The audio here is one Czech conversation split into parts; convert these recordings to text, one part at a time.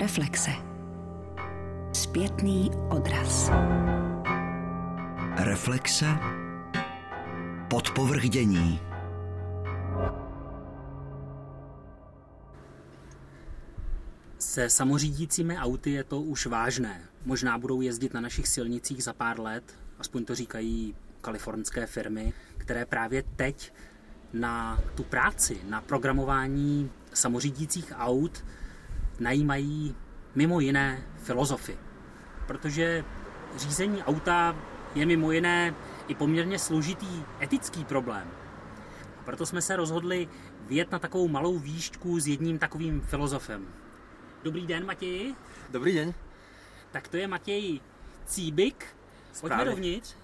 Reflexe. Zpětný odraz. Reflexe. Podpovrch dění. Se samořídícími auty je to už vážné. Možná budou jezdit na našich silnicích za pár let, aspoň to říkají kalifornské firmy, které právě teď na tu práci, na programování samořídících aut najímají mimo jiné filozofy. Protože řízení auta je mimo jiné i poměrně složitý etický problém. A proto jsme se rozhodli vyjet na takovou malou výšku s jedním takovým filozofem. Dobrý den, Matěji. Dobrý den. Tak to je Matěj Cíbik. Pojďme dovnitř.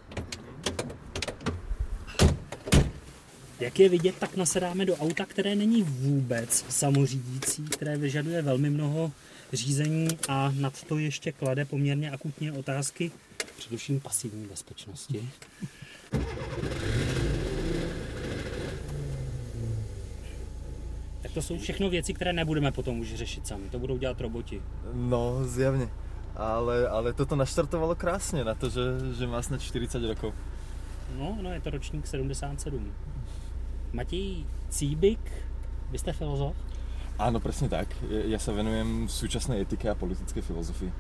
Jak je vidět, tak nasedáme do auta, které není vůbec samořídící, které vyžaduje velmi mnoho řízení a nad to ještě klade poměrně akutně otázky, především pasivní bezpečnosti. Tak to jsou všechno věci, které nebudeme potom už řešit sami, to budou dělat roboti. No, zjavne. Ale toto naštartovalo krásne na to, že má snad 40 rokov. No, je to ročník 77. Matěj Cíbik, vy jste filozof? Áno, presne tak. Ja sa venujem súčasnej etike a politickej filozofii.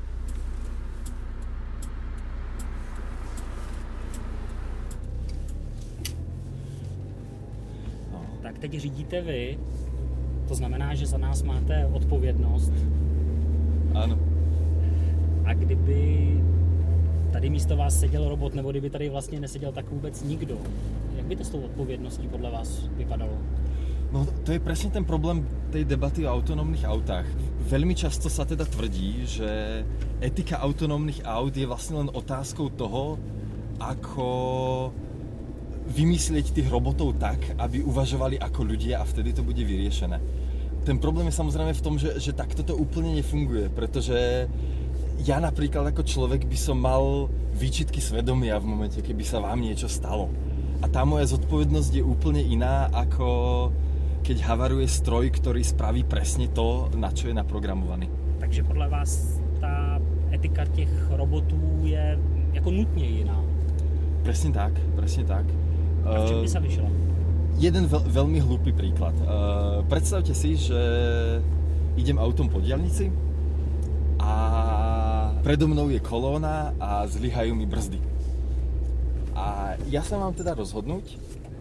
No. Tak teď řídíte vy, to znamená, že za nás máte odpovědnost. Áno. A kdyby tady místo vás seděl robot, nebo kdyby tady vlastně neseděl tak vůbec nikdo, jak by to s tou odpovědností podle vás vypadalo? No to je presne ten problém tej debaty o autonómnych autách. Veľmi často sa teda tvrdí, že etika autonómnych aut je vlastne len otázkou toho, ako vymyslieť tých robotov tak, aby uvažovali ako ľudia a vtedy to bude vyriešené. Ten problém je samozrejme v tom, že takto to úplne nefunguje, pretože ja napríklad ako človek by som mal výčitky svedomia v momente, keby sa vám niečo stalo. A tá moja zodpovednosť je úplne iná, ako keď havaruje stroj, ktorý spraví presne to, na čo je naprogramovaný. Takže podľa vás tá etika těch robotů je jako nutne jiná? Presne tak, presne tak. A v čem by sa vyšla? Jeden veľmi hlúpy príklad. Predstavte si, že idem autom po diaľnici a predo mnou je kolóna a zlyhajú mi brzdy. A ja sa mám teda rozhodnúť,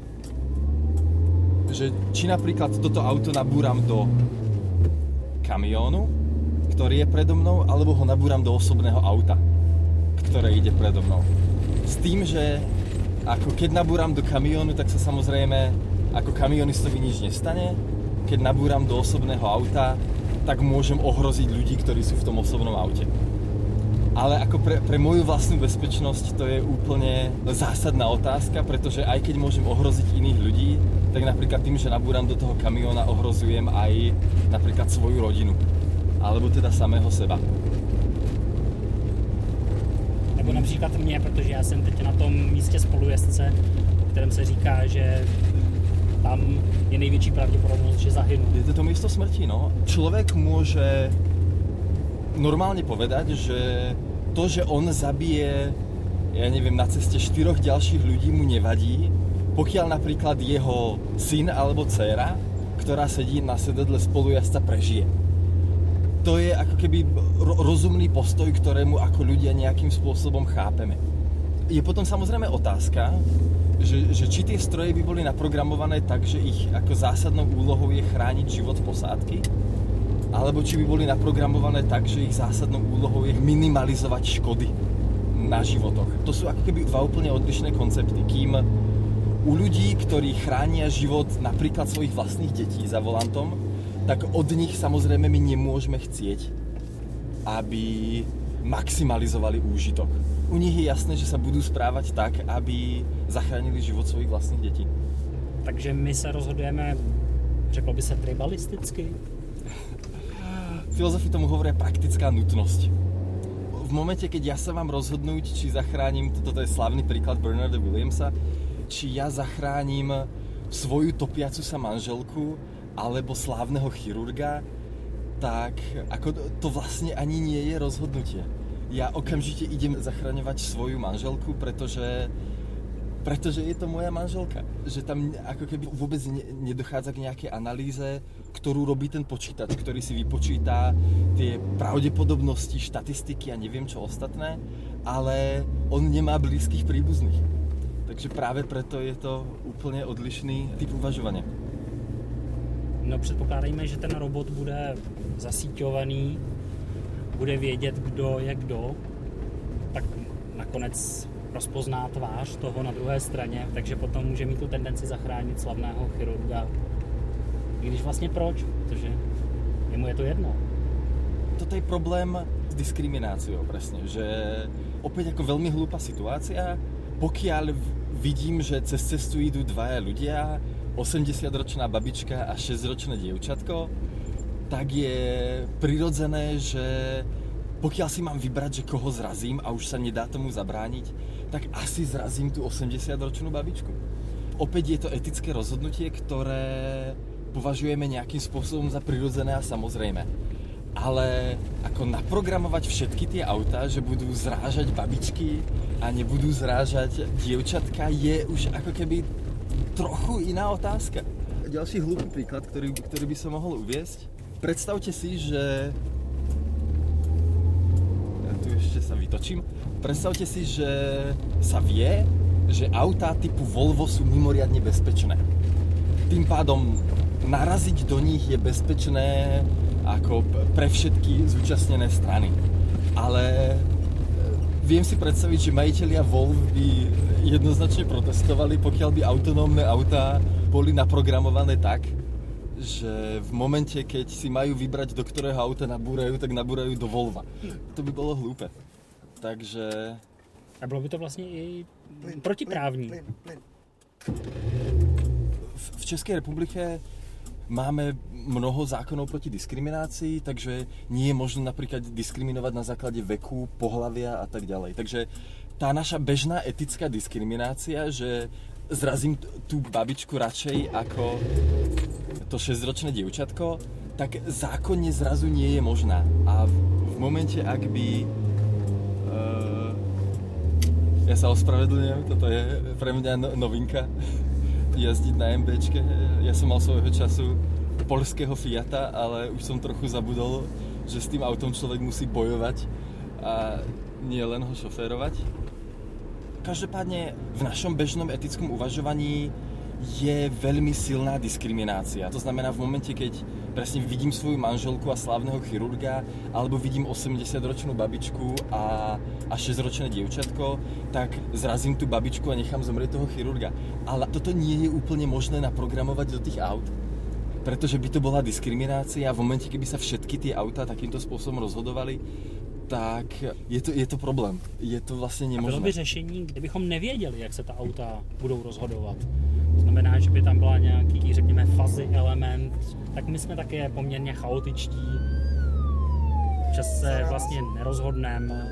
že či napríklad toto auto nabúram do kamiónu, ktorý je predo mnou, alebo ho nabúram do osobného auta, ktoré ide predo mnou. S tým, že ako keď nabúram do kamiónu, tak sa samozrejme ako kamionistovi nič nestane. Keď nabúram do osobného auta, tak môžem ohroziť ľudí, ktorí sú v tom osobnom aute. Ale ako pre moju vlastnú bezpečnosť to je úplne zásadná otázka, pretože aj keď môžem ohroziť iných ľudí, tak napríklad tým, že nabúram do toho kamióna, ohrozujem aj napríklad svoju rodinu. Alebo teda samého seba. Nebo například mě, protože já jsem teď na tom místě spolujezdce, o kterém se říká, že tam je největší pravděpodobnost, že zahynu. Je to miesto smrti, no. Človek môže normálne povedať, že to, že on zabije, ja neviem, na ceste 4 ďalších ľudí mu nevadí, pokiaľ napríklad jeho syn alebo dcéra, ktorá sedí na sedadle spolujazca, prežije. To je ako keby rozumný postoj, ktorému ako ľudia nejakým spôsobom chápeme. Je potom samozrejme otázka, že či tie stroje by boli naprogramované tak, že ich ako zásadnou úlohou je chrániť život posádky, alebo či by boli naprogramované tak, že ich zásadnou úlohou je minimalizovať škody na životoch. To sú ako keby dva úplne odlišné koncepty. Kým u ľudí, ktorí chránia život napríklad svojich vlastných detí za volantom, tak od nich samozrejme my nemôžeme chcieť, aby maximalizovali úžitok. U nich je jasné, že sa budú správať tak, aby zachránili život svojich vlastných detí. Takže my sa rozhodujeme, řeklo by sa, tribalisticky? Filozofi tomu hovoria praktická nutnosť. V momente, keď ja sa mám rozhodnúť, či zachránim, toto je slavný príklad Bernarda Williamsa, či ja zachránim svoju topiacu sa manželku alebo slávneho chirurga, tak ako to vlastne ani nie je rozhodnutie. Ja okamžite idem zachraňovať svoju manželku, pretože je to moja manželka. Že tam ako keby vôbec nedochádza k nejakej analýze, ktorú robí ten počítač, ktorý si vypočíta tie pravdepodobnosti, štatistiky a neviem čo ostatné, ale on nemá blízkych príbuzných. Takže práve preto je to úplne odlišný typ uvažovania. No předpokládejme, že ten robot bude zasíťovaný, bude vědět, kdo je kdo, tak nakonec rozpozná tvář toho na druhé straně, takže potom může mít tu tendenci zachránit slavného chirurga. I když vlastně proč? Protože jemu je to jedno. Toto je problém s diskrimináciou, presne, že opäť ako veľmi hlúpa situácia, pokiaľ vidím, že cez cestu idú dvaja ľudia, 80-ročná babička a 6-ročné dievčatko, tak je prirodzené, že pokiaľ si mám vybrať, že koho zrazím a už sa nedá tomu zabrániť, tak asi zrazím tú 80-ročnú babičku. Opäť je to etické rozhodnutie, ktoré považujeme nejakým spôsobom za prirodzené a samozrejme. Ale ako naprogramovať všetky tie autá, že budú zrážať babičky a nebudú zrážať dievčatka, je už ako keby trochu iná otázka. Ďalší hlúpy príklad, ktorý by som mohol uviesť. Predstavte si, že... Ja tu ešte sa vytočím. Predstavte si, že sa vie, že autá typu Volvo sú mimoriadne bezpečné. Tým pádom naraziť do nich je bezpečné ako pre všetky zúčastnené strany. Ale viem si predstaviť, že majitelia Volvo by jednoznačne protestovali, pokiaľ by autonómne autá boli naprogramované tak, že v momente, keď si majú vybrať, do ktorého auta nabúrajú, tak nabúrajú do Volva. To by bolo hlúpe. Takže... A bylo by to vlastně i protiprávní. V Českej republike máme mnoho zákonov proti diskriminácii, takže nie je možné napríklad diskriminovať na základe veku, pohlavia a tak ďalej. Takže tá naša bežná etická diskriminácia, že zrazím tú babičku radšej ako to 6-ročné dievčatko, tak zákonne zrazu nie je možná. A v momente, ak by... ja sa ospravedlňujem, toto je pre mňa novinka. Jazdiť na MBčke. Ja som mal svojho času poľského Fiata, ale už som trochu zabudol, že s tým autom človek musí bojovať a nie len ho šoférovať. Každopádne v našom bežnom etickom uvažovaní je veľmi silná diskriminácia. To znamená v momente, keď presne vidím svoju manželku a slávneho chirurga, alebo vidím 80-ročnú babičku a 6-ročné dievčatko, tak zrazím tú babičku a nechám zomrieť toho chirurga. Ale toto nie je úplne možné naprogramovať do tých aut, pretože by to bola diskriminácia a v momente, keby sa všetky tie autá takýmto spôsobom rozhodovali, tak je to problém. Je to vlastně nemožné. A bylo by řešení, kdybychom nevěděli, jak se ta auta budou rozhodovat. To znamená, že by tam byla nějaký, řekněme, fuzzy element. Tak my jsme také poměrně chaotičtí. Čas se vlastně nerozhodneme.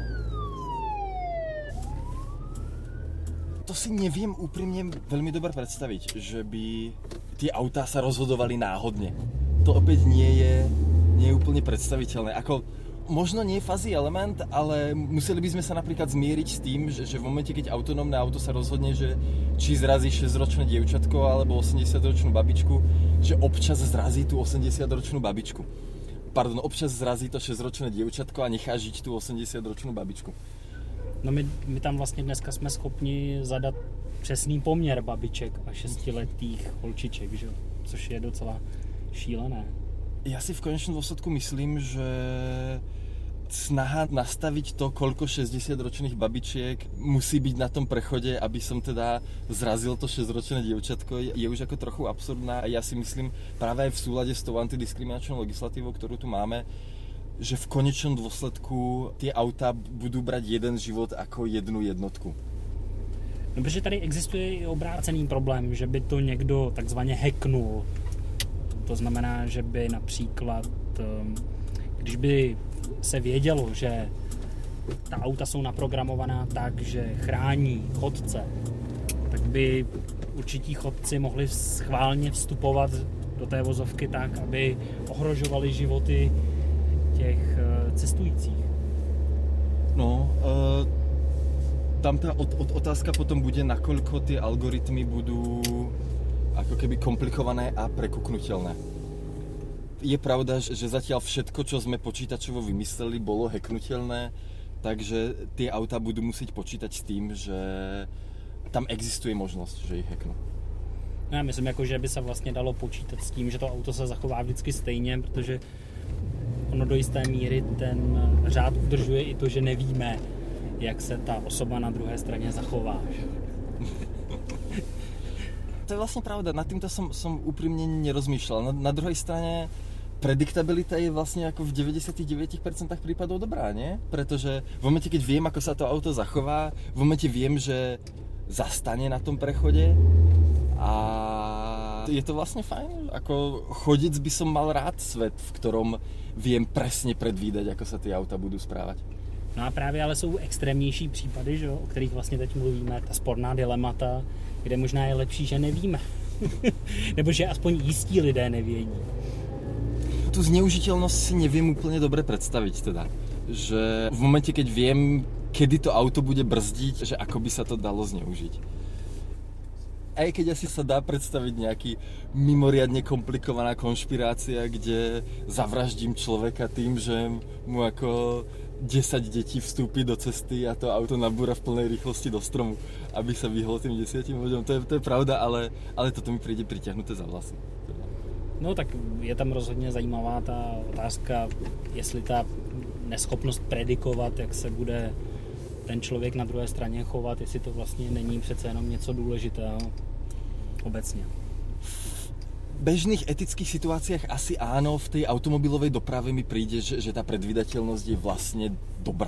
To si neviem úprimne veľmi dobre predstaviť, že by tie autá sa rozhodovali náhodne. To opäť nie je úplne predstaviteľné. Ako možno nie je fuzzy element, ale museli by sme sa napríklad zmieriť s tým, že v momente, keď autonómne auto sa rozhodne, že či zrazí 6-ročné dievčatko alebo 80-ročnú babičku, že občas zrazí tú 80-ročnú babičku. Pardon, občas zrazí to 6-ročné dievčatko a nechá žiť tú 80-ročnú babičku. No my tam vlastně dneska jsme schopni zadat přesný poměr babiček a 6letých holčiček, že? Což je docela šílené. Ja si v konečnom dôsledku myslím, že snaha nastaviť to, koľko 60-ročných babičiek musí byť na tom prechode, aby som teda zrazil to 6-ročné dievčatko, je už ako trochu absurdná. A ja si myslím práve aj v súlade s tou antidiskriminačnou legislatívou, ktorú tu máme, že v konečnom dôsledku tie autá budú brať jeden život ako jednu jednotku. No, protože tady existuje i obrácený problém, že by to někdo takzvaně hacknul. To znamená, že by například, když by se vědělo, že ta auta jsou naprogramovaná tak, že chrání chodce, tak by určití chodci mohli schválně vstupovat do té vozovky tak, aby ohrožovali životy těch cestujících. No, tam tá otázka potom bude, nakoľko tie algoritmy budú ako keby komplikované a prekuknutelné. Je pravda, že zatiaľ všetko, čo sme počítačovo vymysleli, bolo hacknutelné, takže tie auta budú musieť počítať s tým, že tam existuje možnosť, že ich hacknú. Já myslím, jako, že by se vlastně dalo počítat s tím, že to auto se zachová vždycky stejně, protože ono do jisté míry ten řád udržuje i to, že nevíme, jak se ta osoba na druhé straně zachová. To je vlastne pravda, nad týmto som úprimne nerozmýšľal. Na druhej strane prediktabilita je vlastne ako v 99% prípadov dobrá, nie? Pretože v momente, keď viem, ako sa to auto zachová, v momente viem, že zastane na tom prechode a je to vlastne fajn. Ako chodič by som mal rád svet, v ktorom viem presne predvídať, ako sa tie auta budú správať. No a právě ale jsou extrémnější případy, že, o kterých vlastně teď mluvíme, ta sporná dilemata, kde možná je lepší, že nevíme. Nebo že aspoň jistí lidé nevědí. Tu zneužiteľnosť si neviem úplne dobre predstaviť teda. Že v momente, keď viem, kedy to auto bude brzdiť, že ako by sa to dalo zneužiť. Aj keď asi sa dá predstaviť nejaký mimoriadne komplikovaná konšpirácia, kde zavraždím človeka tým, že mu ako 10 detí vstúpi do cesty a to auto nabúra v plnej rýchlosti do stromu, aby sa vyhlo tým 10 ľuďom. To je pravda, ale toto mi príde priťahnuté za vlasy. No tak je tam rozhodně zajímavá ta otázka, jestli ta neschopnost predikovat, jak se bude ten člověk na druhé straně chovat, jestli to vlastně není přece jenom něco důležitého obecně. V bežných etických situáciách asi áno, v tej automobilovej doprave mi príde, že tá predvídateľnosť je vlastne dobrá.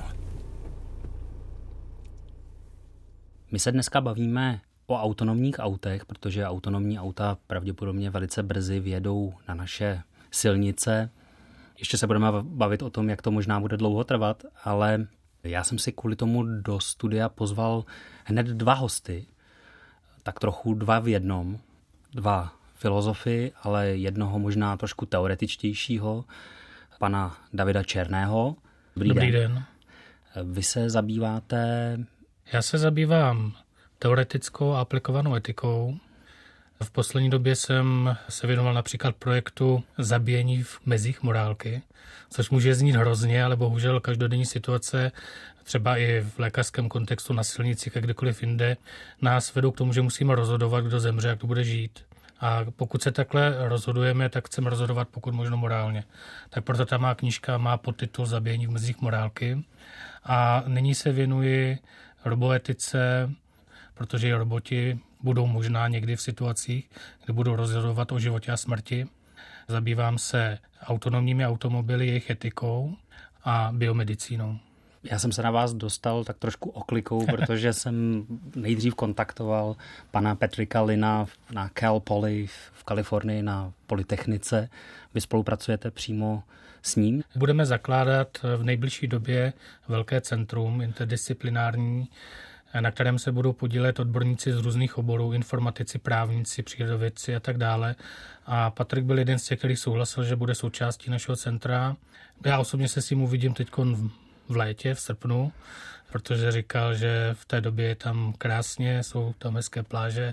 My se dneska bavíme o autonomních autech, protože autonomní auta pravděpodobně velice brzy vjedou na naše silnice. Ještě se budeme bavit o tom, jak to možná bude dlouho trvat, ale já jsem si kvůli tomu do studia pozval hned 2 hosty, tak trochu 2 v jednom, 2 filozofy, ale jednoho možná trošku teoretičtějšího, pana Davida Černého. Dobrý den. Vy se zabýváte... Já se zabývám teoretickou a aplikovanou etikou. V poslední době jsem se věnoval například projektu zabíjení v mezích morálky, což může znít hrozně, ale bohužel každodenní situace, třeba i v lékařském kontextu na silnicích a kdekoliv jinde, nás vedou k tomu, že musíme rozhodovat, kdo zemře a kdo bude žít. A pokud se takhle rozhodujeme, tak chceme rozhodovat pokud možno morálně. Tak proto ta má knížka má podtitul Zabíjení v mezích morálky. A nyní se věnuji roboetice, protože i roboti budou možná někdy v situacích, kdy budou rozhodovat o životě a smrti. Zabývám se autonomními automobily, jejich etikou a biomedicínou. Já jsem se na vás dostal tak trošku oklikou, protože jsem nejdřív kontaktoval pana Patricka Lina na Cal Poly v Kalifornii na Polytechnice. Vy spolupracujete přímo s ním? Budeme zakládat v nejbližší době velké centrum interdisciplinární, na kterém se budou podílet odborníci z různých oborů, informatici, právníci, přírodovědci a tak dále. A Patrik byl jeden z těch, který souhlasil, že bude součástí našeho centra. Já osobně se s ním uvidím teď v létě, v srpnu, protože říkal, že v té době je tam krásně, jsou tam hezké pláže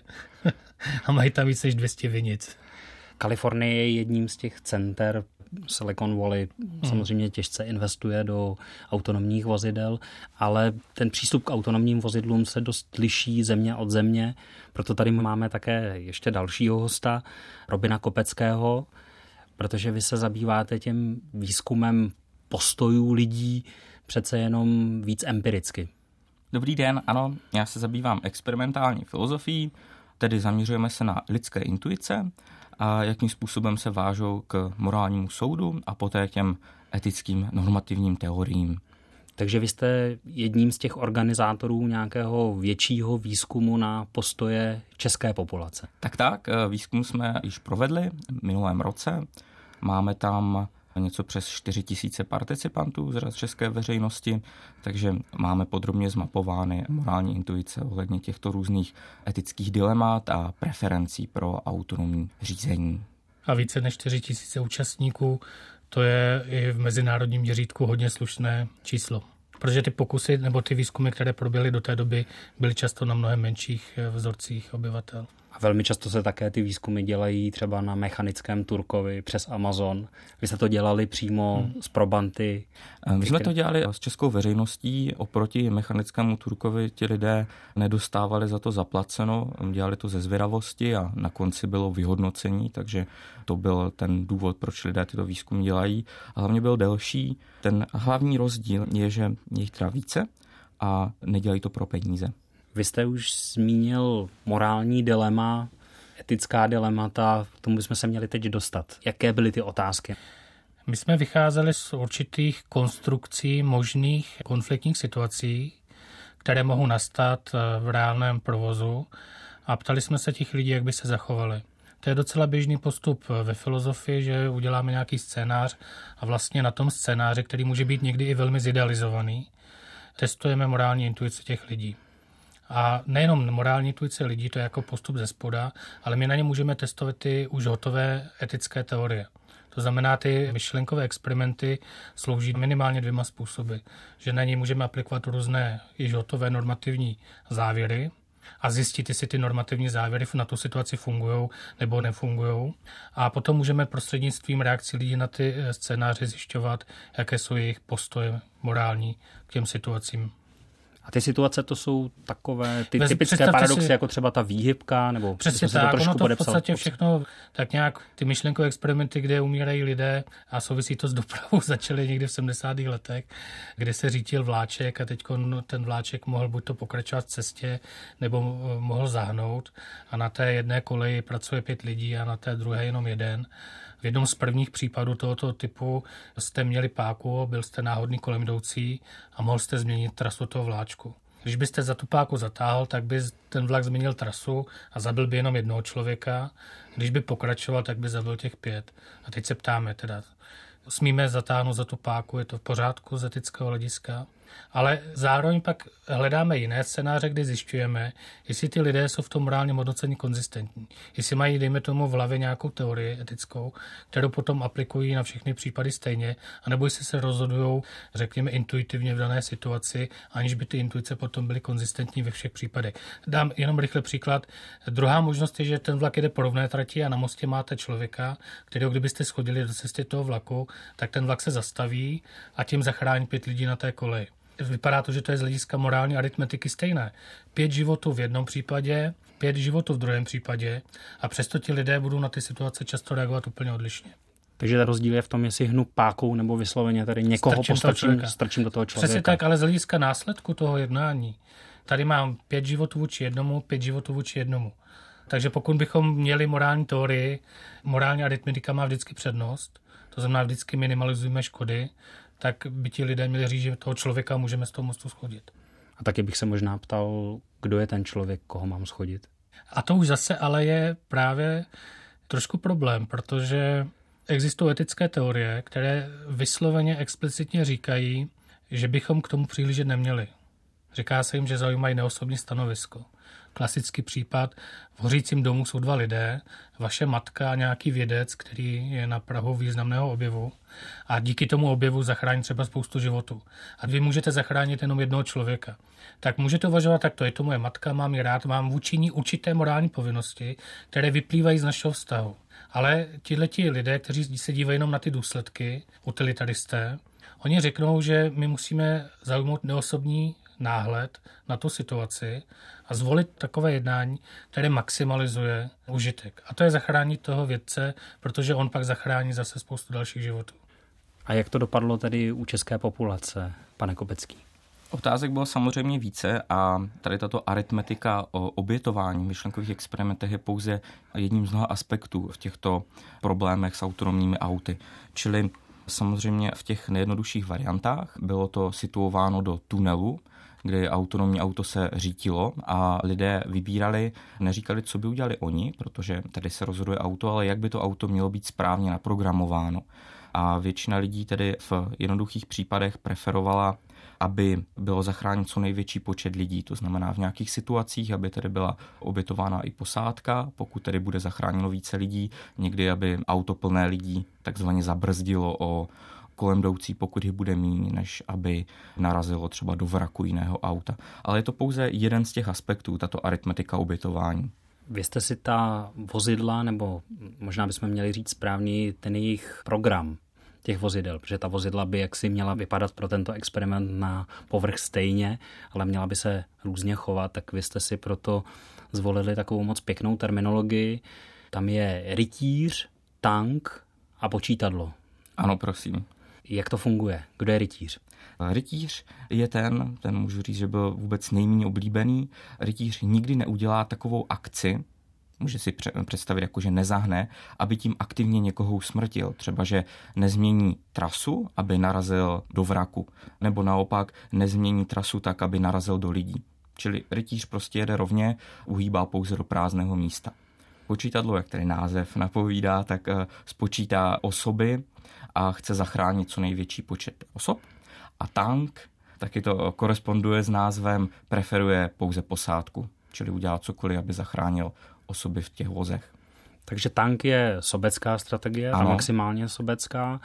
a mají tam více než 200 vinic. Kalifornie je jedním z těch center. Silicon Valley samozřejmě těžce investuje do autonomních vozidel, ale ten přístup k autonomním vozidlům se dost liší země od země. Proto tady máme také ještě dalšího hosta, Robina Kopeckého, protože vy se zabýváte tím výzkumem postojů lidí přece jenom víc empiricky. Dobrý den, ano, já se zabývám experimentální filozofií, tedy zaměřujeme se na lidské intuice a jakým způsobem se vážou k morálnímu soudu a poté k těm etickým normativním teoriím. Takže vy jste jedním z těch organizátorů nějakého většího výzkumu na postoje české populace. Tak, výzkum jsme již provedli v minulém roce. Máme tam něco přes 4 000 participantů z řad české veřejnosti, takže máme podrobně zmapovány morální intuice ohledně těchto různých etických dilemat a preferencí pro autonomní řízení. A více než 4 000 účastníků, to je i v mezinárodním měřítku hodně slušné číslo. Protože ty pokusy nebo ty výzkumy, které proběhly do té doby, byly často na mnohem menších vzorcích obyvatel. A velmi často se také ty výzkumy dělají třeba na mechanickém Turkovi přes Amazon. Vy jste to dělali přímo s probanty? My jsme to dělali s českou veřejností. Oproti mechanickému Turkovi ti lidé nedostávali za to zaplaceno. Dělali to ze zvědavosti a na konci bylo vyhodnocení, takže to byl ten důvod, proč lidé tyto výzkumy dělají. A hlavně byl delší. Ten hlavní rozdíl je, že je jich teda více a nedělají to pro peníze. Vy jste už zmínil morální dilema, etická dilemata, k tomu bychom se měli teď dostat. Jaké byly ty otázky? My jsme vycházeli z určitých konstrukcí možných konfliktních situací, které mohou nastat v reálném provozu a ptali jsme se těch lidí, jak by se zachovali. To je docela běžný postup ve filozofii, že uděláme nějaký scénář a vlastně na tom scénáři, který může být někdy i velmi zidealizovaný, testujeme morální intuici těch lidí. A nejenom morální intuice lidí, to je jako postup ze spoda, ale my na ně můžeme testovat ty už hotové etické teorie. To znamená, ty myšlenkové experimenty slouží minimálně 2 způsoby. Že na ně můžeme aplikovat různé již hotové normativní závěry a zjistit, jestli ty normativní závěry na tu situaci fungují nebo nefungují. A potom můžeme prostřednictvím reakcí lidí na ty scénáře zjišťovat, jaké jsou jejich postoje morální k těm situacím. A ty situace to jsou takové ty typické paradoxy, jako třeba ta výhybka, nebo přesně tak, to ono to v podstatě všechno tak nějak ty myšlenkové experimenty, kde umírají lidé a souvisí to s dopravou, začaly někdy v 70. letech, kde se řítil vláček a teď ten vláček mohl buď to pokračovat v cestě, nebo mohl zahnout a na té jedné koleji pracuje 5 lidí a na té druhé jenom 1. V jednom z prvních případů tohoto typu jste měli páku, byl jste náhodný kolem jdoucí a mohl jste změnit trasu toho vláčku. Když byste za tu páku zatáhl, tak by ten vlak změnil trasu a zabil by jenom jednoho člověka. Když by pokračoval, tak by zabil těch 5. A teď se ptáme teda, smíme zatáhnout za tu páku, je to v pořádku z etického hlediska? Ale zároveň pak hledáme jiné scénáře, kde zjišťujeme, jestli ty lidé jsou v tom morálním hodnocení konzistentní. Jestli mají, dejme tomu, v hlavě nějakou teorii etickou, kterou potom aplikují na všechny případy stejně, anebo jestli se rozhodují, řekněme, intuitivně v dané situaci, aniž by ty intuice potom byly konzistentní ve všech případech. Dám jenom rychle příklad. Druhá možnost je, že ten vlak jede po rovné trati a na mostě máte člověka, kterého kdybyste schodili do cesty toho vlaku, tak ten vlak se zastaví a tím zachrání 5 lidí na té koleji. Vypadá to, že to je z hlediska morální aritmetiky stejné. 5 životů v jednom případě, 5 životů v druhém případě a přesto ti lidé budou na ty situace často reagovat úplně odlišně. Takže ten rozdíl je v tom, jestli hnu pákou nebo vysloveně tady někoho strčím do toho člověka. Přesně tak, ale z hlediska následku toho jednání. Tady mám 5 životů vůči jednomu, 5 životů vůči jednomu. Takže pokud bychom měli morální teorii, morální aritmetika má vždycky přednost, to znamená vždycky minimalizujeme škody, tak by ti lidé měli říct, že toho člověka můžeme z toho mostu schodit. A taky bych se možná ptal, kdo je ten člověk, koho mám schodit. A to už zase ale je právě trošku problém, protože existují etické teorie, které vysloveně explicitně říkají, že bychom k tomu přihlížet neměli. Říká se jim, že zaujímají neosobní stanovisko. Klasický případ, v hořícím domu jsou 2 lidé, vaše matka a nějaký vědec, který je na prahu významného objevu a díky tomu objevu zachrání třeba spoustu životů. A vy můžete zachránit jenom jednoho člověka. Tak můžete uvažovat takto, je to moje matka, mám ji rád, mám vůči ní určité morální povinnosti, které vyplývají z našeho vztahu. Ale tihleti lidé, kteří se dívají jenom na ty důsledky, utilitaristé, oni řeknou, že my musíme zaujmout neosobní náhled na tu situaci a zvolit takové jednání, které maximalizuje užitek. A to je zachránit toho vědce, protože on pak zachrání zase spoustu dalších životů. A jak to dopadlo tedy u české populace, pane Kopecký? Otázek bylo samozřejmě více a tady tato aritmetika o obětování v myšlenkových experimentech je pouze jedním z mnoha aspektů v těchto problémech s autonomními auty. Čili samozřejmě v těch nejjednodušších variantách bylo to situováno do tunelu, kdy autonomní auto se řítilo a lidé vybírali, neříkali, co by udělali oni, protože tady se rozhoduje auto, ale jak by to auto mělo být správně naprogramováno. a většina lidí tedy v jednoduchých případech preferovala, aby bylo zachráněn co největší počet lidí. To znamená v nějakých situacích, aby tedy byla obětována i posádka, pokud tedy bude zachráněno více lidí, někdy aby auto plné lidí takzvaně zabrzdilo o kolem jdoucí, pokud jich bude míň, než aby narazilo třeba do vraku jiného auta. Ale je to pouze jeden z těch aspektů, tato aritmetika obětování. Vy jste si ta vozidla, nebo možná bychom měli říct správný ten jejich program těch vozidel, protože ta vozidla by jaksi měla vypadat pro tento experiment na povrch stejně, ale měla by se různě chovat, tak vy jste si proto zvolili takovou moc pěknou terminologii. Tam je rytíř, tank a počítadlo. Ano, prosím. Jak to funguje? Kdo je rytíř? Rytíř je ten můžu říct, že byl vůbec nejméně oblíbený. Rytíř nikdy neudělá takovou akci, může si představit jako, že nezahne, aby tím aktivně někoho usmrtil. Třeba, že nezmění trasu, aby narazil do vraku, nebo naopak nezmění trasu tak, aby narazil do lidí. Čili rytíř prostě jede rovně, uhýbá pouze do prázdného místa. Počítadlo, jak tedy název napovídá, tak spočítá osoby a chce zachránit co největší počet osob. A tank, taky to koresponduje s názvem, preferuje pouze posádku, čili udělá cokoliv, aby zachránil osoby v těch vozech. Takže tank je sobecká strategie, ta maximálně sobecká.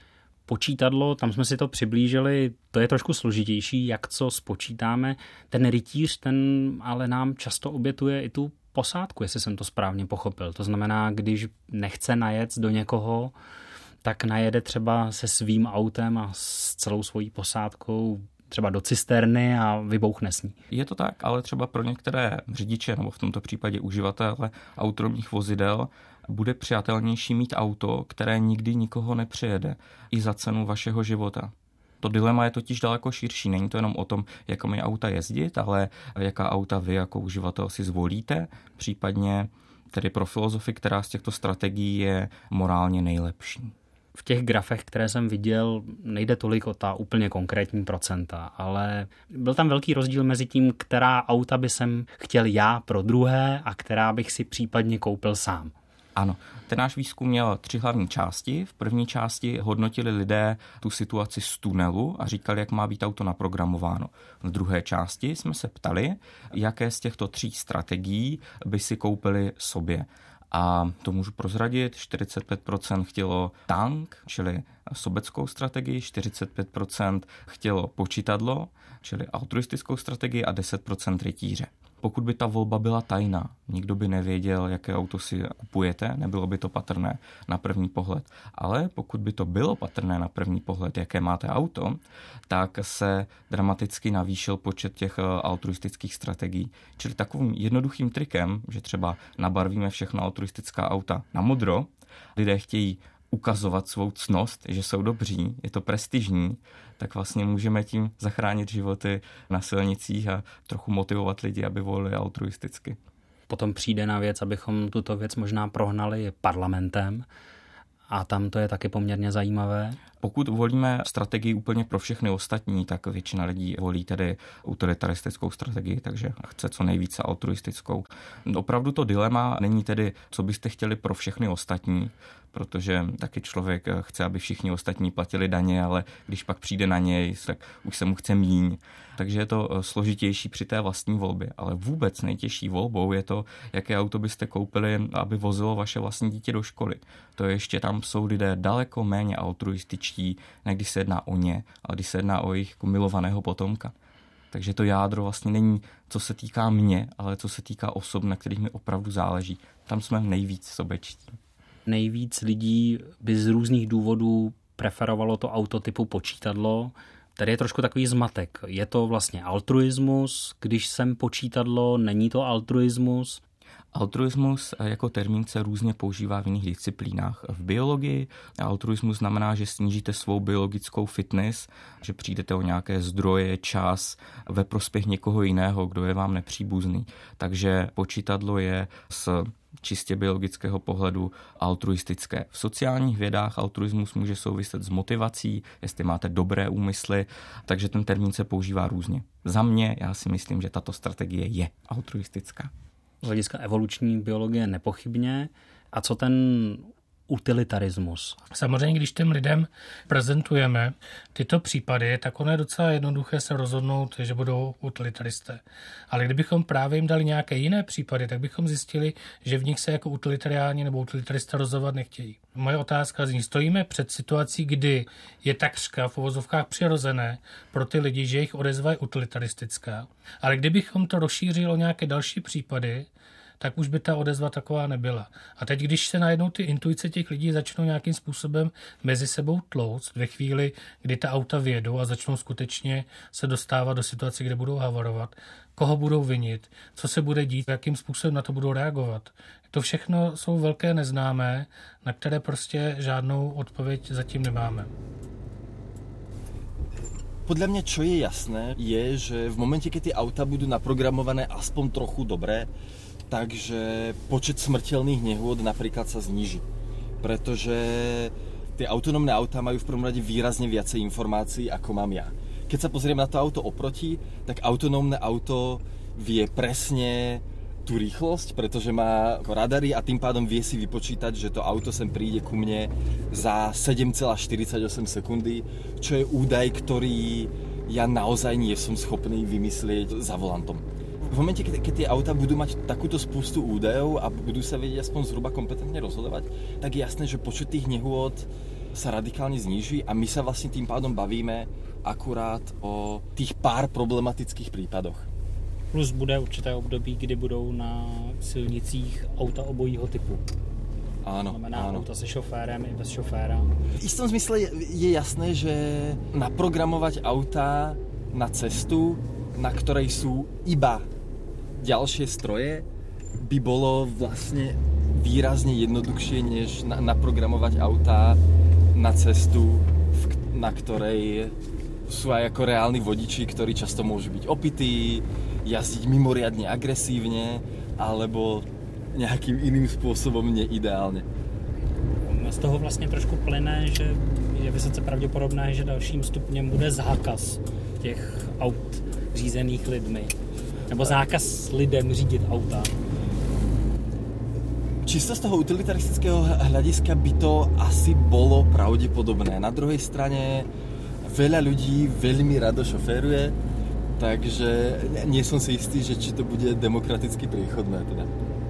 Počítadlo, tam jsme si to přiblížili, to je trošku složitější, jak co spočítáme. Ten rytíř, ten ale nám často obětuje i tu posádku, jestli jsem to správně pochopil. To znamená, když nechce najet do někoho, tak najede třeba se svým autem a s celou svojí posádkou třeba do cisterny a vybouchne s ní. Je to tak, ale třeba pro některé řidiče, nebo v tomto případě uživatele autonomních vozidel, bude přijatelnější mít auto, které nikdy nikoho nepřejede, i za cenu vašeho života. To dilema je totiž daleko širší. Není to jenom o tom, jakomi auta jezdit, ale jaká auta vy jako uživatel si zvolíte, případně tedy pro filozofii, která z těchto strategií je morálně nejlepší. V těch grafech, které jsem viděl, nejde tolik o ta úplně konkrétní procenta, ale byl tam velký rozdíl mezi tím, která auta by jsem chtěl já pro druhé a která bych si případně koupil sám. Ano, ten náš výzkum měl 3 hlavní části. V první části hodnotili lidé tu situaci z tunelu a říkali, jak má být auto naprogramováno. V druhé části jsme se ptali, jaké z těchto 3 strategií by si koupili sobě. A to můžu prozradit, 45% chtělo tank, čili sobeckou strategii, 45% chtělo počítadlo, čili altruistickou strategii a 10% rytíře. Pokud by ta volba byla tajná, nikdo by nevěděl, jaké auto si kupujete, nebylo by to patrné na první pohled. Ale pokud by to bylo patrné na první pohled, jaké máte auto, tak se dramaticky navýšil počet těch altruistických strategií. Čili takovým jednoduchým trikem, že třeba nabarvíme všechna altruistická auta na modro, lidé chtějí ukazovat svou ctnost, že jsou dobří, je to prestižní, tak vlastně můžeme tím zachránit životy na silnicích a trochu motivovat lidi, aby volili altruisticky. Potom přijde na věc, abychom tuto věc možná prohnali parlamentem a tam to je taky poměrně zajímavé. Pokud volíme strategii úplně pro všechny ostatní, tak většina lidí volí tedy utilitaristickou strategii, takže chce co nejvíce altruistickou. Opravdu to dilema není tedy, co byste chtěli pro všechny ostatní, protože taky člověk chce, aby všichni ostatní platili daně, ale když pak přijde na něj, tak už se mu chce míň. Takže je to složitější při té vlastní volbě. Ale vůbec nejtěžší volbou je to, jaké auto byste koupili, aby vozilo vaše vlastní dítě do školy. To ještě tam jsou lidé daleko méně altruističtí, ne když se jedná o ně, ale když se jedná o jejich milovaného potomka. Takže to jádro vlastně není, co se týká mě, ale co se týká osob, na kterých mi opravdu záleží. Tam jsme nejvíc sobečtí. Nejvíc lidí by z různých důvodů preferovalo to auto typu počítadlo. Tady je trošku takový zmatek. Je to vlastně altruismus, když jsem počítadlo, není to altruismus? Altruismus jako termín se různě používá v jiných disciplínách. V biologii altruismus znamená, že snížíte svou biologickou fitness, že přijdete o nějaké zdroje, čas ve prospěch někoho jiného, kdo je vám nepříbuzný. Takže počítadlo je z čistě biologického pohledu altruistické. V sociálních vědách altruismus může souviset s motivací, jestli máte dobré úmysly, takže ten termín se používá různě. Za mě, já si myslím, že tato strategie je altruistická. Z hlediska evoluční biologie nepochybně. A co ten utilitarismus? Samozřejmě, když těm lidem prezentujeme tyto případy, tak ono je docela jednoduché se rozhodnout, že budou utilitaristé. Ale kdybychom právě jim dali nějaké jiné případy, tak bychom zjistili, že v nich se jako utilitariáni nebo utilitarista rozhodovat nechtějí. Moje otázka zní, stojíme před situací, kdy je takřka v uvozovkách přirozené pro ty lidi, že jejich odezva je utilitaristická. Ale kdybychom to rozšířili o nějaké další případy, tak už by ta odezva taková nebyla. A teď, když se najednou ty intuice těch lidí začnou nějakým způsobem mezi sebou tlouct ve chvíli, kdy ta auta vyjedou a začnou skutečně se dostávat do situace, kde budou havarovat, koho budou vinit, co se bude dít, jakým způsobem na to budou reagovat. To všechno jsou velké neznámé, na které prostě žádnou odpověď zatím nemáme. Podľa mňa, čo je jasné, je, že v momente, keď tie auta budú naprogramované aspoň trochu dobre, takže počet smrteľných nehôd napríklad sa zníži. Pretože tie autonómne autá majú v prvom rade výrazne viacej informácií, ako mám ja. Keď sa pozriem na to auto oproti, tak autonómne auto vie presne tú rýchlosť, pretože má radary a tým pádom vie si vypočítať, že to auto sem príde ku mne za 7,48 sekundy, čo je údaj, ktorý ja naozaj nie som schopný vymyslieť za volantom. V momente, keď tie auta budú mať takúto spustu údajov a budú sa vedieť aspoň zhruba kompetentne rozhodovať, tak je jasné, že počet tých nehôd sa radikálne zníži a my sa vlastne tým pádom bavíme akurát o tých pár problematických prípadoch. Plus bude určité období, kdy budou na silnicích auta obojího typu. Áno, znamená áno. auta se šoférem i bez šoféra. V istom zmysle je jasné, že naprogramovať auta na cestu, na ktorej sú iba ďalšie stroje, by bolo vlastne výrazne jednoduchšie, než naprogramovať autá na cestu, na ktorej sú aj ako reálni vodiči, ktorí často môžu byť opití, jazdiť mimoriadne agresívne alebo nejakým iným spôsobom neideálne. Z toho vlastně trošku plyne, že je vysoce pravděpodobné, že dalším stupněm bude zákaz těch aut řízených lidmi. Nebo zákaz lidem řídit auta. Čisto z toho utilitaristického hľadiska by to asi bolo pravdepodobné. Na druhej strane veľa ľudí veľmi rado šoféruje, takže nie som si istý, že či to bude demokraticky priechodné teda.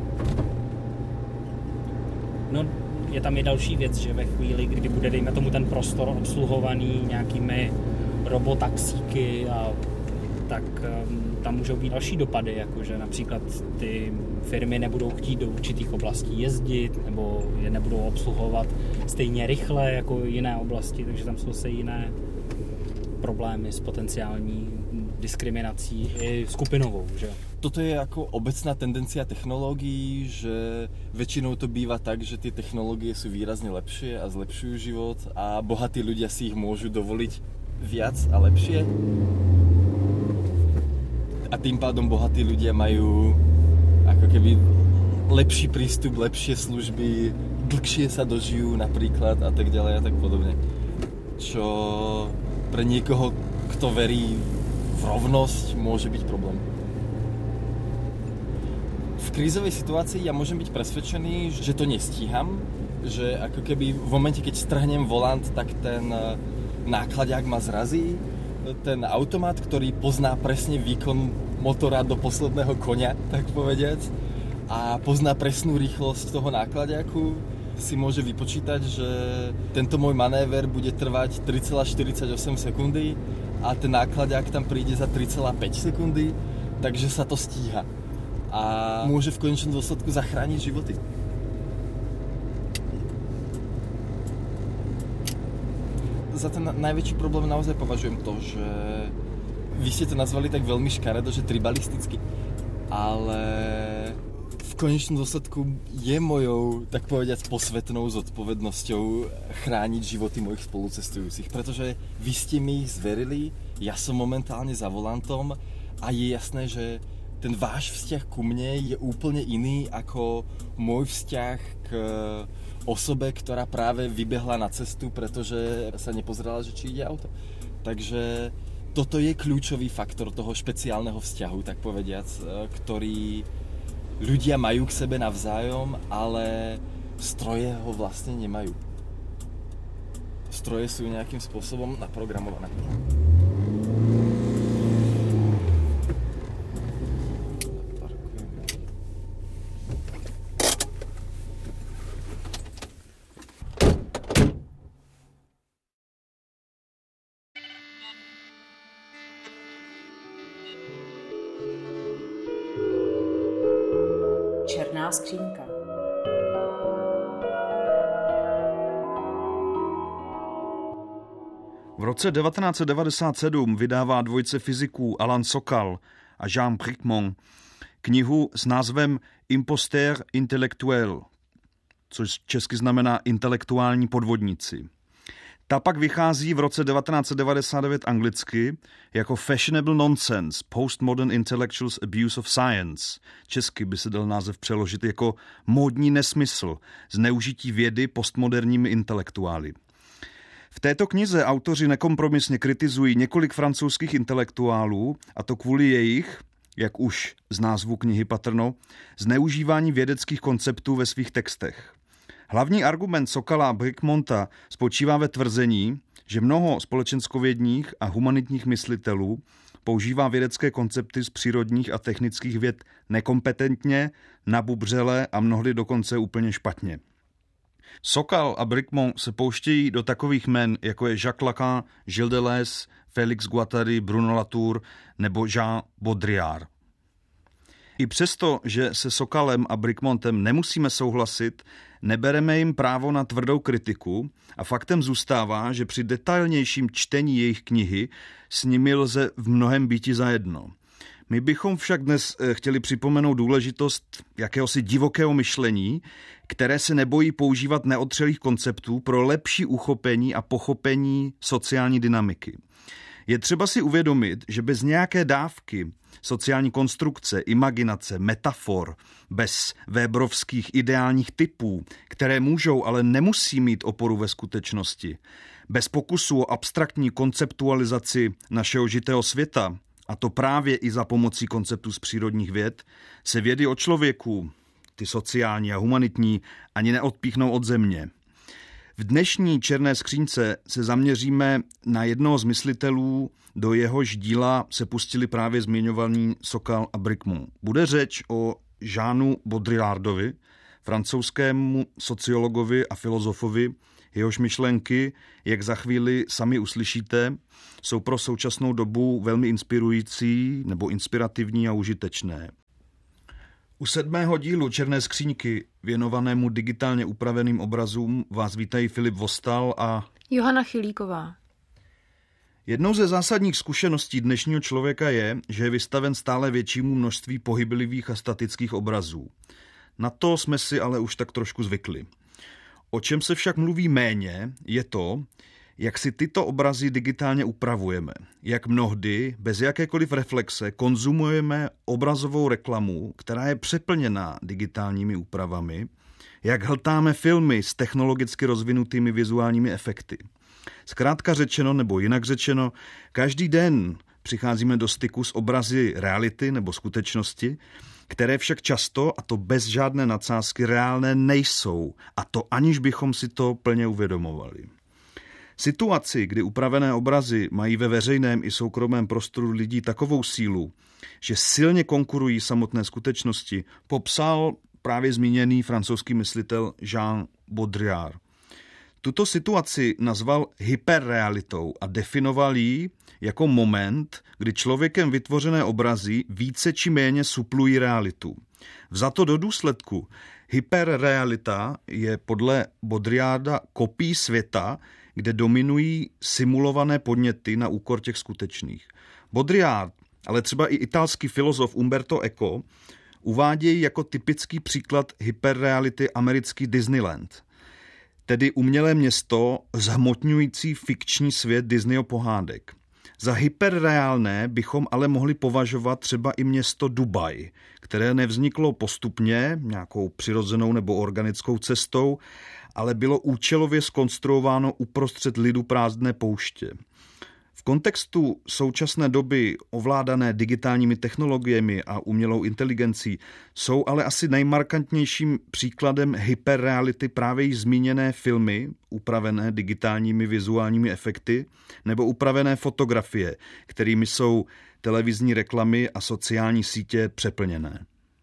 No, je tam i další věc, že ve chvíli, kdy bude, dejme tomu, ten prostor obsluhovaný nějakými robotaxíky, tak tam můžou být další dopady, jakože například ty firmy nebudou chtít do určitých oblastí jezdit, nebo je nebudou obsluhovat stejně rychle jako jiné oblasti, takže tam jsou se jiné problémy s potenciální diskriminací i skupinovou, že? Toto je ako obecná tendencia technológií, že väčšinou to býva tak, že tie technológie sú výrazne lepšie a zlepšujú život a bohatí ľudia si ich môžu dovoliť viac a lepšie. A tým pádom bohatí ľudia majú ako keby lepší prístup, lepšie služby, dlhšie sa dožijú napríklad a tak ďalej a tak podobne. Čo pre niekoho, kto verí v rovnosť, môže byť problém. V krízovej situácii ja môžem byť presvedčený, že to nestíham, že ako keby v momente, keď strhnem volant, tak ten nákladák ma zrazí. Ten automat, ktorý pozná presne výkon motora do posledného koňa, tak povediac, a pozná presnú rýchlosť toho nákladiaku, si môže vypočítať, že tento môj manéver bude trvať 3,48 sekundy a ten nákladiak tam príde za 3,5 sekundy, takže sa to stíha. A môže v konečnom dôsledku zachrániť životy. Za ten najväčší problém naozaj považujem to, že vy ste to nazvali tak veľmi škaredo, že tribalisticky, ale v konečnom dôsledku je mojou, tak povediac, posvetnou zodpovednosťou chrániť životy mojich spolucestujúcich, pretože vy ste mi ich zverili, ja som momentálne za volantom a je jasné, že ten váš vzťah ku mne je úplne iný ako môj vzťah k osobe, ktorá práve vybehla na cestu, pretože sa nepozerala, že či ide auto. Takže toto je kľúčový faktor toho špeciálneho vzťahu, tak povediac, ktorý ľudia majú k sebe navzájom, ale Stroje ho vlastne nemajú. Stroje sú nejakým spôsobom naprogramované. Černá skřínka. V roce 1997 vydává dvojice fyziků Alan Sokal a Jean Bricmont knihu s názvem Imposteur intellectuel, což česky znamená intelektuální podvodníci. Ta pak vychází v roce 1999 anglicky jako Fashionable Nonsense, Postmodern Intellectuals Abuse of Science. Česky by se dal název přeložit jako módní nesmysl, zneužití vědy postmoderními intelektuály. V této knize autoři nekompromisně kritizují několik francouzských intelektuálů, a to kvůli jejich, jak už z názvu knihy patrno, zneužívání vědeckých konceptů ve svých textech. Hlavní argument Sokala a Bricmonta spočívá ve tvrzení, že mnoho společenskovědních a humanitních myslitelů používá vědecké koncepty z přírodních a technických věd nekompetentně, nabubřele a mnohdy dokonce úplně špatně. Sokal a Bricmont se pouštějí do takových jmen, jako je Jacques Lacan, Gilles Deleuze, Félix Guattari, Bruno Latour nebo Jean Baudrillard. I přesto, že se Sokalem a Bricmontem nemusíme souhlasit, nebereme jim právo na tvrdou kritiku a faktem zůstává, že při detailnějším čtení jejich knihy s nimi lze v mnohem býti zajedno. My bychom však dnes chtěli připomenout důležitost jakéhosi divokého myšlení, které se nebojí používat neotřelých konceptů pro lepší uchopení a pochopení sociální dynamiky. Je třeba si uvědomit, že bez nějaké dávky sociální konstrukce, imaginace, metafor, bez Weberovských ideálních typů, které můžou, ale nemusí mít oporu ve skutečnosti, bez pokusu o abstraktní konceptualizaci našeho žitého světa, a to právě i za pomocí konceptů z přírodních věd, se vědy o člověku, ty sociální a humanitní, ani neodpíchnou od země. V dnešní černé skřínce se zaměříme na jednoho z myslitelů, do jehož díla se pustili právě zmiňovaní Sokal a Bricmont. Bude řeč o Jeanu Baudrillardovi, francouzskému sociologovi a filozofovi, jehož myšlenky, jak za chvíli sami uslyšíte, jsou pro současnou dobu velmi inspirující nebo inspirativní a užitečné. U 7. dílu Černé skříňky, věnovanému digitálně upraveným obrazům, vás vítají Filip Vostal a Johana Chylíková. Jednou ze zásadních zkušeností dnešního člověka je, že je vystaven stále většímu množství pohyblivých a statických obrazů. Na to jsme si ale už tak trošku zvykli. O čem se však mluví méně, je to, jak si tyto obrazy digitálně upravujeme, jak mnohdy, bez jakékoliv reflexe, konzumujeme obrazovou reklamu, která je přeplněná digitálními úpravami, jak hltáme filmy s technologicky rozvinutými vizuálními efekty. Zkrátka řečeno, nebo jinak řečeno, každý den přicházíme do styku s obrazy reality nebo skutečnosti, které však často, a to bez žádné nadsázky, reálné nejsou, a to aniž bychom si to plně uvědomovali. Situaci, kdy upravené obrazy mají ve veřejném i soukromém prostoru lidí takovou sílu, že silně konkurují samotné skutečnosti, popsal právě zmíněný francouzský myslitel Jean Baudrillard. Tuto situaci nazval hyperrealitou a definoval ji jako moment, kdy člověkem vytvořené obrazy více či méně suplují realitu. Vzato do důsledku, hyperrealita je podle Baudrillarda kopií světa, kde dominují simulované podněty na úkor těch skutečných. Baudrillard, ale třeba i italský filozof Umberto Eco, uvádějí jako typický příklad hyperreality americký Disneyland, tedy umělé město zhmotňující fikční svět Disneyho pohádek. Za hyperreálné bychom ale mohli považovat třeba i město Dubaj, které nevzniklo postupně, nějakou přirozenou nebo organickou cestou, ale bylo účelově zkonstruováno uprostřed lidu prázdné pouště. V kontextu současné doby ovládané digitálními technologiemi a umělou inteligencí jsou ale asi nejmarkantnějším příkladem hyperreality právě již zmíněné filmy, upravené digitálními vizuálními efekty, nebo upravené fotografie, kterými jsou televizní reklamy a sociální sítě přeplněné.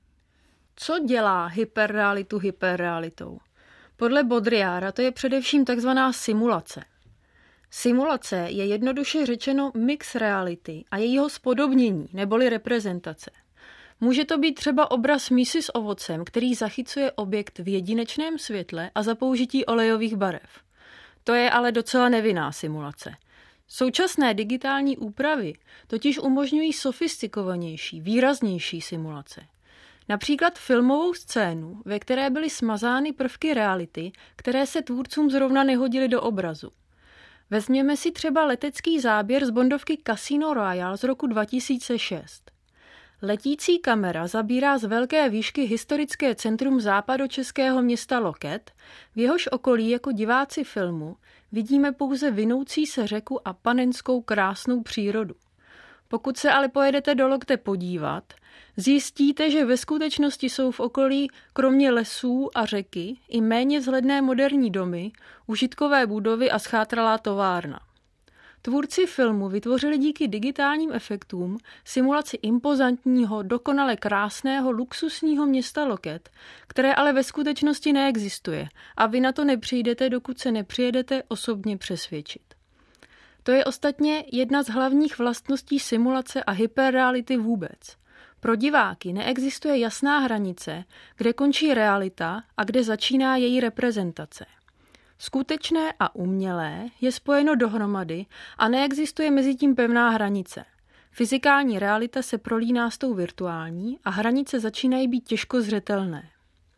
Co dělá hyperrealitu hyperrealitou? Podle Baudrillarda to je především takzvaná simulace. Simulace je jednoduše řečeno mix reality a jejího spodobnění neboli reprezentace. Může to být třeba obraz mísy s ovocem, který zachycuje objekt v jedinečném světle a za použití olejových barev. To je ale docela nevinná simulace. Současné digitální úpravy totiž umožňují sofistikovanější, výraznější simulace. Například filmovou scénu, ve které byly smazány prvky reality, které se tvůrcům zrovna nehodily do obrazu. Vezměme si třeba letecký záběr z bondovky Casino Royale z roku 2006. Letící kamera zabírá z velké výšky historické centrum západočeského města Loket, v jehož okolí jako diváci filmu vidíme pouze vinoucí se řeku a panenskou krásnou přírodu. Pokud se ale pojedete do Lokte podívat, zjistíte, že ve skutečnosti jsou v okolí kromě lesů a řeky i méně vzhledné moderní domy, užitkové budovy a schátralá továrna. Tvůrci filmu vytvořili díky digitálním efektům simulaci impozantního, dokonale krásného, luxusního města Loket, které ale ve skutečnosti neexistuje a vy na to nepřijdete, dokud se nepřijedete osobně přesvědčit. To je ostatně jedna z hlavních vlastností simulace a hyperreality vůbec. Pro diváky neexistuje jasná hranice, kde končí realita a kde začíná její reprezentace. Skutečné a umělé je spojeno dohromady a neexistuje mezi tím pevná hranice. Fyzikální realita se prolíná s tou virtuální a hranice začínají být těžko zřetelné.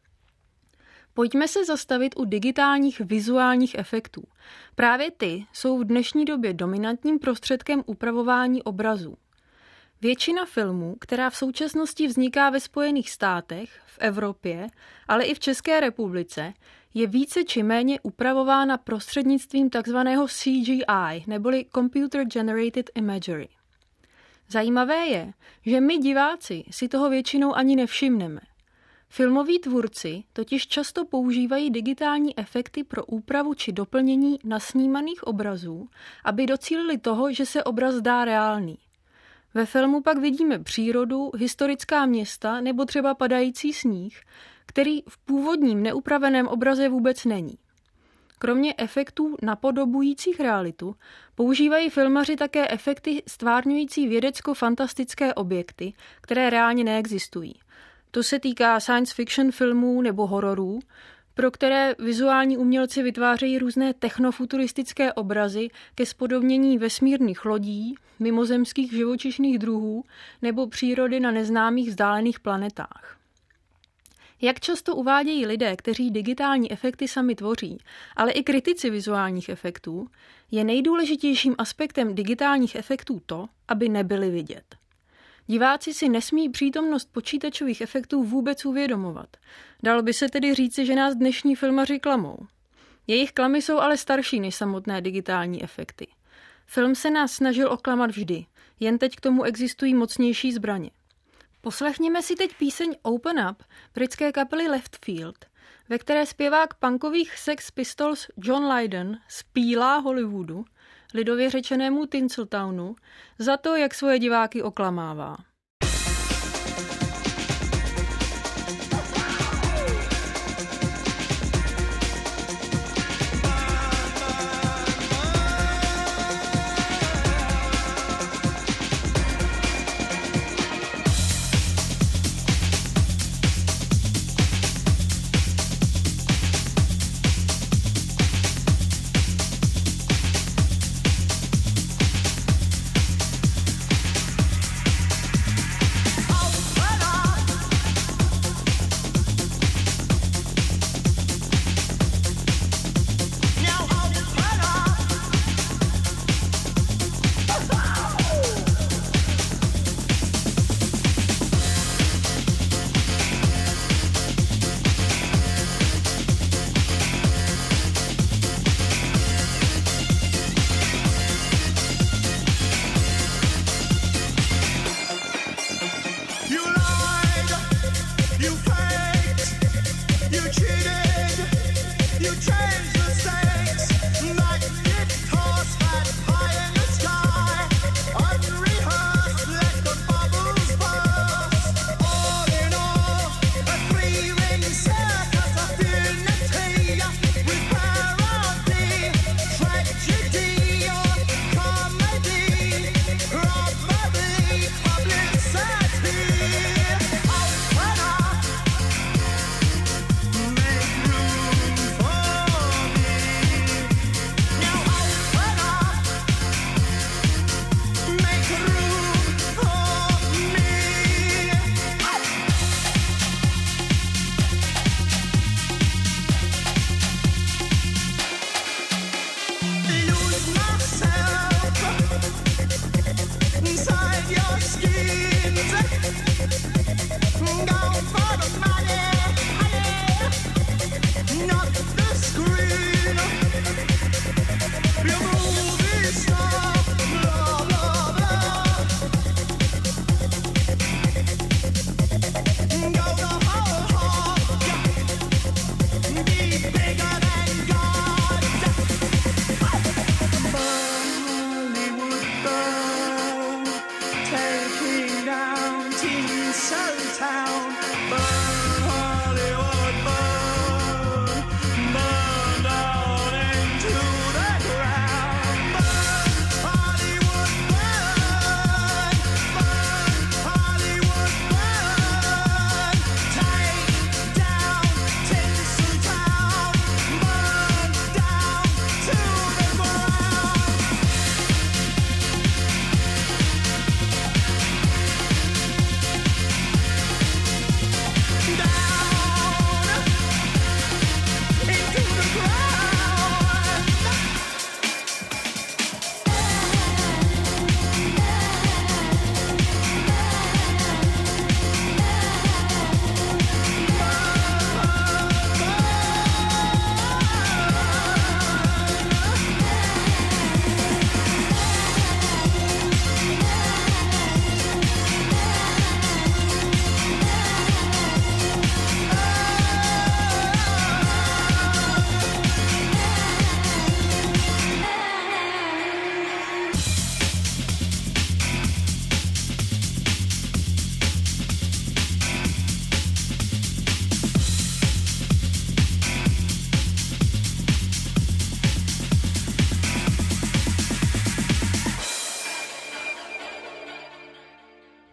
Pojďme se zastavit u digitálních vizuálních efektů. Právě ty jsou v dnešní době dominantním prostředkem upravování obrazů. Většina filmů, která v současnosti vzniká ve Spojených státech, v Evropě, ale i v České republice, je více či méně upravována prostřednictvím takzvaného CGI, neboli Computer Generated Imagery. Zajímavé je, že my diváci si toho většinou ani nevšimneme. Filmoví tvůrci totiž často používají digitální efekty pro úpravu či doplnění nasnímaných obrazů, aby docílili toho, že se obraz zdá reálný. Ve filmu pak vidíme přírodu, historická města nebo třeba padající sníh, který v původním neupraveném obraze vůbec není. Kromě efektů napodobujících realitu používají filmaři také efekty stvárňující vědecko-fantastické objekty, které reálně neexistují. To se týká science fiction filmů nebo hororů, pro které vizuální umělci vytvářejí různé technofuturistické obrazy ke spodobnění vesmírných lodí, mimozemských živočišných druhů nebo přírody na neznámých vzdálených planetách. Jak často uvádějí lidé, kteří digitální efekty sami tvoří, ale i kritici vizuálních efektů, je nejdůležitějším aspektem digitálních efektů to, aby nebyly vidět. Diváci si nesmí přítomnost počítačových efektů vůbec uvědomovat. Dalo by se tedy říci, že nás dnešní filmaři klamou. Jejich klamy jsou ale starší než samotné digitální efekty. Film se nás snažil oklamat vždy, jen teď k tomu existují mocnější zbraně. Poslechněme si teď píseň Open Up britské kapely Left Field, ve které zpěvák punkových Sex Pistols John Lydon spílá Hollywoodu, lidově řečenému Tinseltownu, za to, jak svoje diváky oklamává.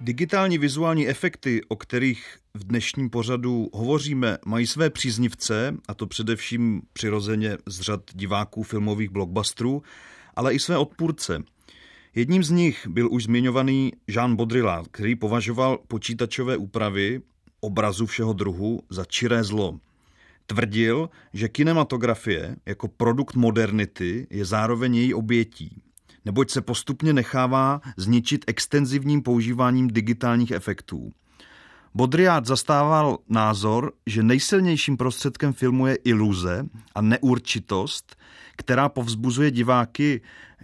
Digitální vizuální efekty, o kterých v dnešním pořadu hovoříme, mají své příznivce, a to především přirozeně z řad diváků filmových blockbusterů, ale i své odpůrce. Jedním z nich byl už zmiňovaný Jean Baudrillard, který považoval počítačové úpravy obrazu všeho druhu za čiré zlo. Tvrdil, že kinematografie jako produkt modernity je zároveň její obětí, neboť se postupně nechává zničit extenzivním používáním digitálních efektů. Baudrillard zastával názor, že nejsilnějším prostředkem filmu je iluze a neurčitost, která povzbuzuje diváky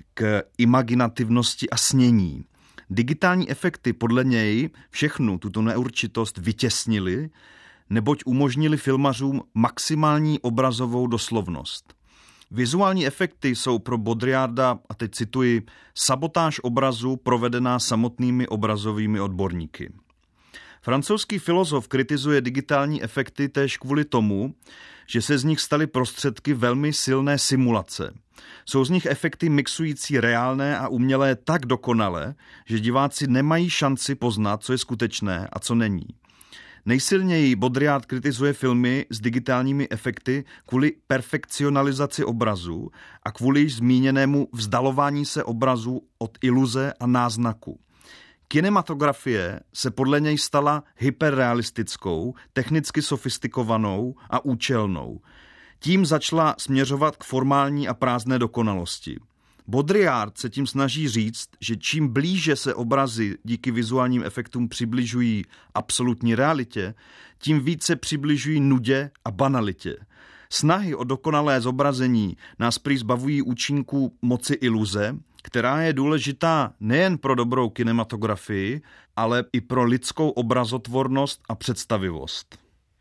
k imaginativnosti a snění. Digitální efekty podle něj všechnu tuto neurčitost vytěsnily, neboť umožnili filmařům maximální obrazovou doslovnost. Vizuální efekty jsou pro Baudrillarda, a teď cituji, sabotáž obrazu provedená samotnými obrazovými odborníky. Francouzský filozof kritizuje digitální efekty též kvůli tomu, že se z nich staly prostředky velmi silné simulace. Jsou z nich efekty mixující reálné a umělé tak dokonale, že diváci nemají šanci poznat, co je skutečné a co není. Nejsilněji Baudrillard kritizuje filmy s digitálními efekty kvůli perfekcionalizaci obrazu a kvůli již zmíněnému vzdalování se obrazu od iluze a náznaku. Kinematografie se podle něj stala hyperrealistickou, technicky sofistikovanou a účelnou. Tím začala směřovat k formální a prázdné dokonalosti. Baudrillard se tím snaží říct, že čím blíže se obrazy díky vizuálním efektům přibližují absolutní realitě, tím více přibližují nudě a banalitě. Snahy o dokonalé zobrazení nás prý zbavují účinků moci iluze, která je důležitá nejen pro dobrou kinematografii, ale i pro lidskou obrazotvornost a představivost.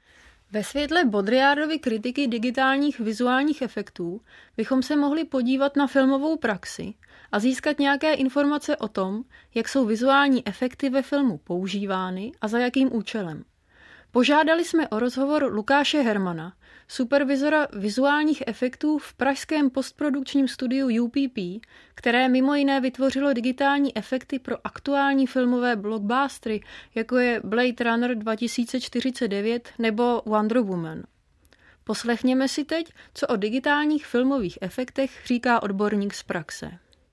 Ve světle Baudrillardovy kritiky digitálních vizuálních efektů bychom se mohli podívat na filmovou praxi a získat nějaké informace o tom, jak jsou vizuální efekty ve filmu používány a za jakým účelem. Požádali jsme o rozhovor Lukáše Hermana, supervizora vizuálních efektů v pražském postprodukčním studiu UPP, které mimo jiné vytvořilo digitální efekty pro aktuální filmové blockbustery, jako je Blade Runner 2049 nebo Wonder Woman. Poslechněme si teď, co o digitálních filmových efektech říká odborník z praxe.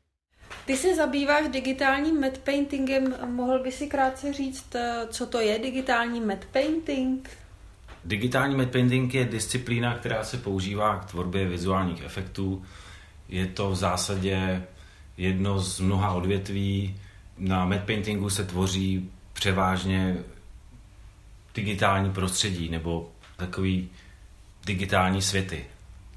Ty se zabýváš digitálním matte paintingem. Mohl by si krátce říct, co to je digitální matte painting? Digitální matte painting je disciplína, která se používá k tvorbě vizuálních efektů. Je to v zásadě jedno z mnoha odvětví. Na matte paintingu se tvoří převážně digitální prostředí nebo takový digitální světy.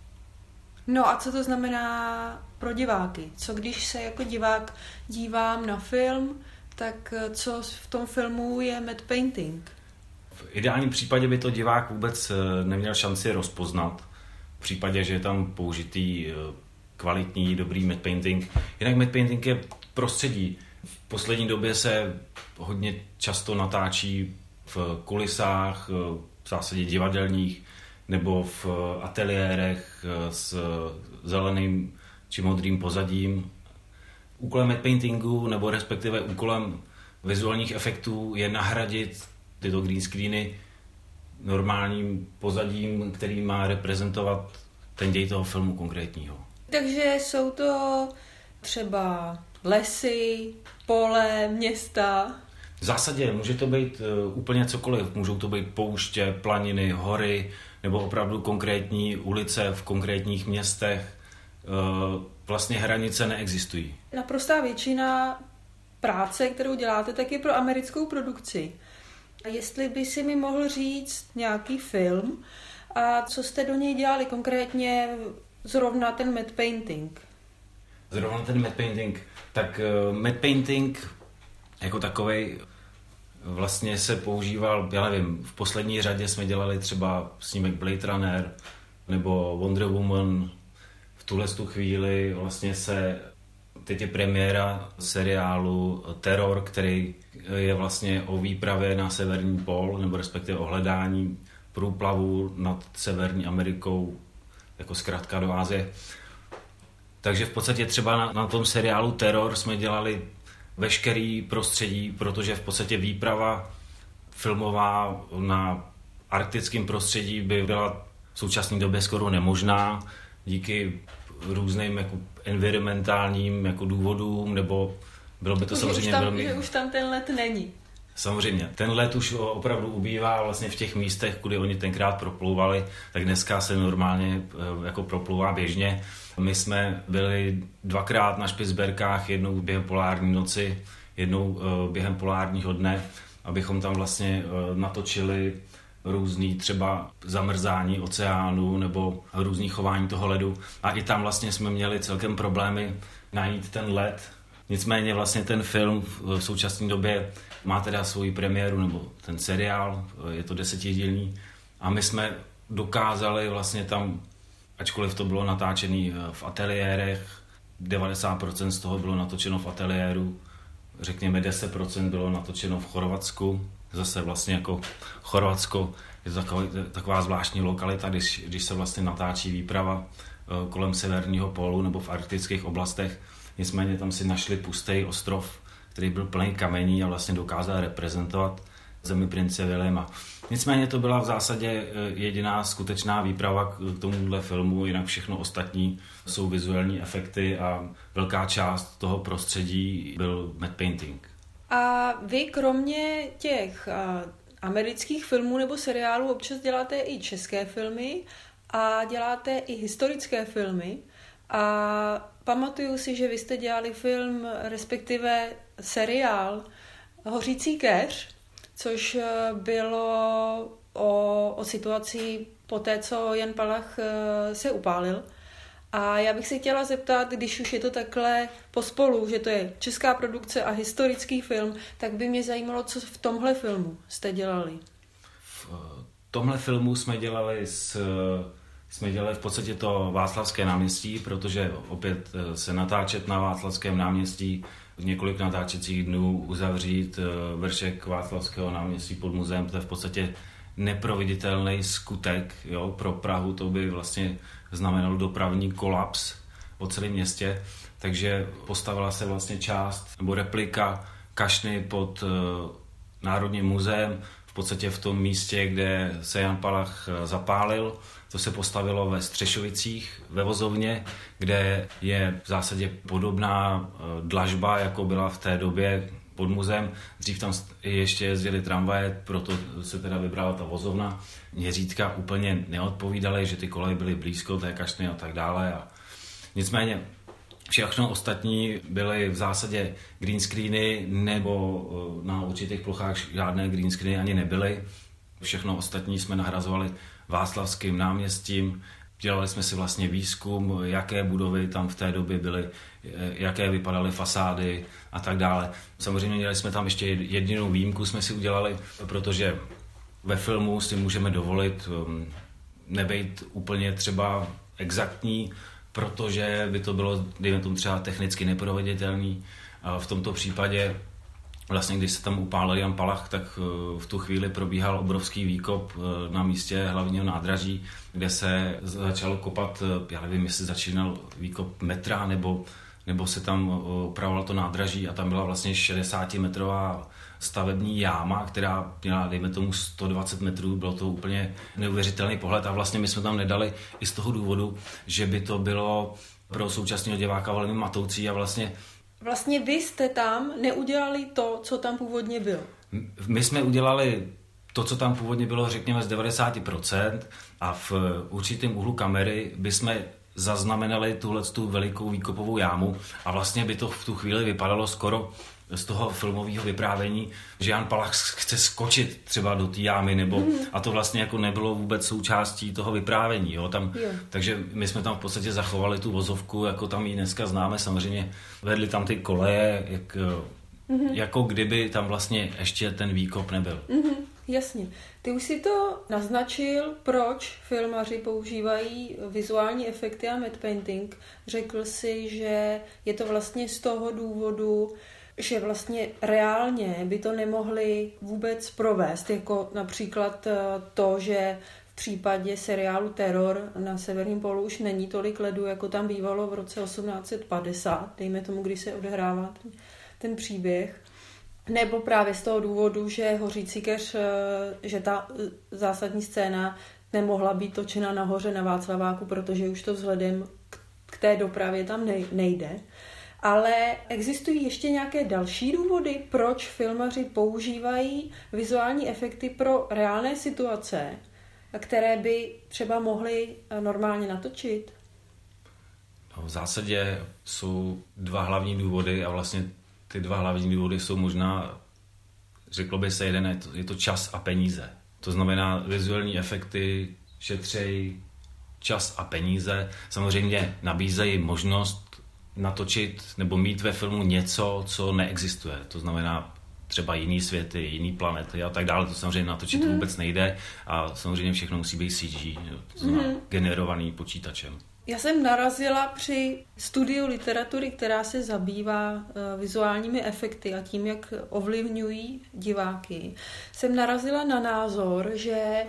No a co to znamená pro diváky? Co když se jako divák dívám na film, tak co v tom filmu je matte painting? V ideálním případě by to divák vůbec neměl šanci rozpoznat. V případě, že je tam použitý kvalitní, dobrý matte painting. Jinak matte painting je prostředí. V poslední době se hodně často natáčí v kulisách, v zásadě divadelních, nebo v ateliérech s zeleným či modrým pozadím. Úkolem matte paintingu, nebo respektive úkolem vizuálních efektů je nahradit tyto green screeny normálním pozadím, který má reprezentovat ten děj toho filmu konkrétního. Takže jsou to třeba lesy, pole, města? V zásadě může to být úplně cokoliv. Můžou to být pouště, planiny, hory, nebo opravdu konkrétní ulice v konkrétních městech. Vlastně hranice neexistují. Naprostá většina práce, kterou děláte, tak je pro americkou produkci. Jestli by si mi mohl říct nějaký film a co jste do něj dělali konkrétně zrovna ten matte painting? Zrovna ten matte painting. Tak matte painting jako takovej vlastně se používal, já nevím, v poslední řadě jsme dělali třeba snímek Blade Runner nebo Wonder Woman. V tuhle chvíli vlastně teď je premiéra seriálu Terror, který je vlastně o výpravě na severní pól, nebo respektive o hledání průplavu nad Severní Amerikou, jako zkrátka do Asie. Takže v podstatě třeba na tom seriálu Terror jsme dělali veškerý prostředí, protože v podstatě výprava filmová na arktickém prostředí by byla v současné době skoro nemožná díky různým jako environmentálním jako důvodům, nebo bylo by to samozřejmě velmi... Že už tam ten led není. Samozřejmě. Ten let už opravdu ubývá vlastně v těch místech, kudy oni tenkrát proplouvali, tak dneska se normálně jako proplouvá běžně. My jsme byli 2krát na Špicberkách, jednou během polární noci, jednou během polárního dne, abychom tam vlastně natočili různý třeba zamrzání oceánu nebo různý chování toho ledu. A i tam vlastně jsme měli celkem problémy najít ten led. Nicméně vlastně ten film v současné době má teda svoji premiéru, nebo ten seriál, je to 10dílný. A my jsme dokázali vlastně tam, ačkoliv to bylo natáčené v ateliérech, 90% z toho bylo natočeno v ateliéru, řekněme 10% bylo natočeno v Chorvatsku. Zase vlastně jako Chorvatsko je to taková zvláštní lokalita, když se vlastně natáčí výprava kolem severního pólu nebo v arktických oblastech. Nicméně tam si našli pustý ostrov, který byl plný kamení a vlastně dokázal reprezentovat zemi prince Williama. Nicméně to byla v zásadě jediná skutečná výprava k tomuhle filmu, jinak všechno ostatní jsou vizuální efekty a velká část toho prostředí byl matte painting. A vy kromě těch amerických filmů nebo seriálů občas děláte i české filmy a děláte i historické filmy. A pamatuju si, že vy jste dělali film, respektive seriál Hořící keř, což bylo o situaci po té, co Jan Palach se upálil. A já bych se chtěla zeptat, když už je to takhle pospolu, že to je česká produkce a historický film, tak by mě zajímalo, co v tomhle filmu jste dělali. V tomhle filmu jsme dělali v podstatě to Václavské náměstí, protože opět se natáčet na Václavském náměstí, několik natáčecích dnů uzavřít vršek Václavského náměstí pod muzeem, to je v podstatě neproveditelný skutek. Jo? Pro Prahu to by vlastně znamenalo dopravní kolaps po celém městě, takže postavila se vlastně část nebo replika kašny pod Národním muzeem, v podstatě v tom místě, kde se Jan Palach zapálil. To se postavilo ve Střešovicích ve vozovně, kde je v zásadě podobná dlažba, jako byla v té době pod muzeem. Dřív tam ještě jezdili tramvaje, proto se teda vybrala ta vozovna. Měřítka úplně neodpovídaly, že ty koleje byly blízko té kašny a tak dále. A nicméně všechno ostatní byly v zásadě green screeny, nebo na určitých plochách žádné green screeny ani nebyly. Všechno ostatní jsme nahrazovali Václavským náměstím. Dělali jsme si vlastně výzkum, jaké budovy tam v té době byly, jaké vypadaly fasády a tak dále. Samozřejmě měli jsme tam ještě jedinou výjimku jsme si udělali, protože ve filmu si můžeme dovolit nebejt úplně třeba exaktní, protože by to bylo, dejme tomu, třeba technicky neproveditelný. V tomto případě vlastně, když se tam upálil Jan Palach, tak v tu chvíli probíhal obrovský výkop na místě hlavního nádraží, kde se začalo kopat, já nevím, jestli začínal výkop metra, nebo se tam opravovalo to nádraží a tam byla vlastně 60metrová stavební jáma, která měla, dejme tomu, 120 metrů, bylo to úplně neuvěřitelný pohled a vlastně my jsme tam nedali i z toho důvodu, že by to bylo pro současného diváka velmi matoucí a Vlastně vy jste tam neudělali to, co tam původně bylo. My jsme udělali to, co tam původně bylo, řekněme, z 90% a v určitém úhlu kamery bychom zaznamenali tuhletu velikou výkopovou jámu a vlastně by to v tu chvíli vypadalo skoro z toho filmového vyprávění, že Jan Palach chce skočit třeba do té jámy, a to vlastně jako nebylo vůbec součástí toho vyprávění. Jo? Takže my jsme tam v podstatě zachovali tu vozovku, jako tam ji dneska známe, samozřejmě vedli tam ty koleje, jako kdyby tam vlastně ještě ten výkop nebyl. Jasně. Ty už si to naznačil, proč filmaři používají vizuální efekty a matte painting. Řekl si, že je to vlastně z toho důvodu, že vlastně reálně by to nemohli vůbec provést, jako například to, že v případě seriálu Teror na Severním pólu už není tolik ledu, jako tam bývalo v roce 1850, dejme tomu, kdy se odehrává ten příběh. Nebo právě z toho důvodu, že Hořící keř, že ta zásadní scéna nemohla být točena nahoře na Václaváku, protože už to vzhledem k té dopravě tam nejde. Ale existují ještě nějaké další důvody, proč filmaři používají vizuální efekty pro reálné situace, které by třeba mohli normálně natočit? No, v zásadě jsou dva hlavní důvody a vlastně ty dva hlavní důvody jsou možná, řeklo by se jeden, je to čas a peníze. To znamená, vizuální efekty šetřejí čas a peníze. Samozřejmě nabízejí možnost natočit nebo mít ve filmu něco, co neexistuje. To znamená třeba jiný světy, jiný planety a tak dále. To samozřejmě natočit vůbec nejde a samozřejmě všechno musí být CG, to znamená generovaný počítačem. Já jsem narazila při studiu literatury, která se zabývá vizuálními efekty a tím, jak ovlivňují diváky. Jsem narazila na názor, že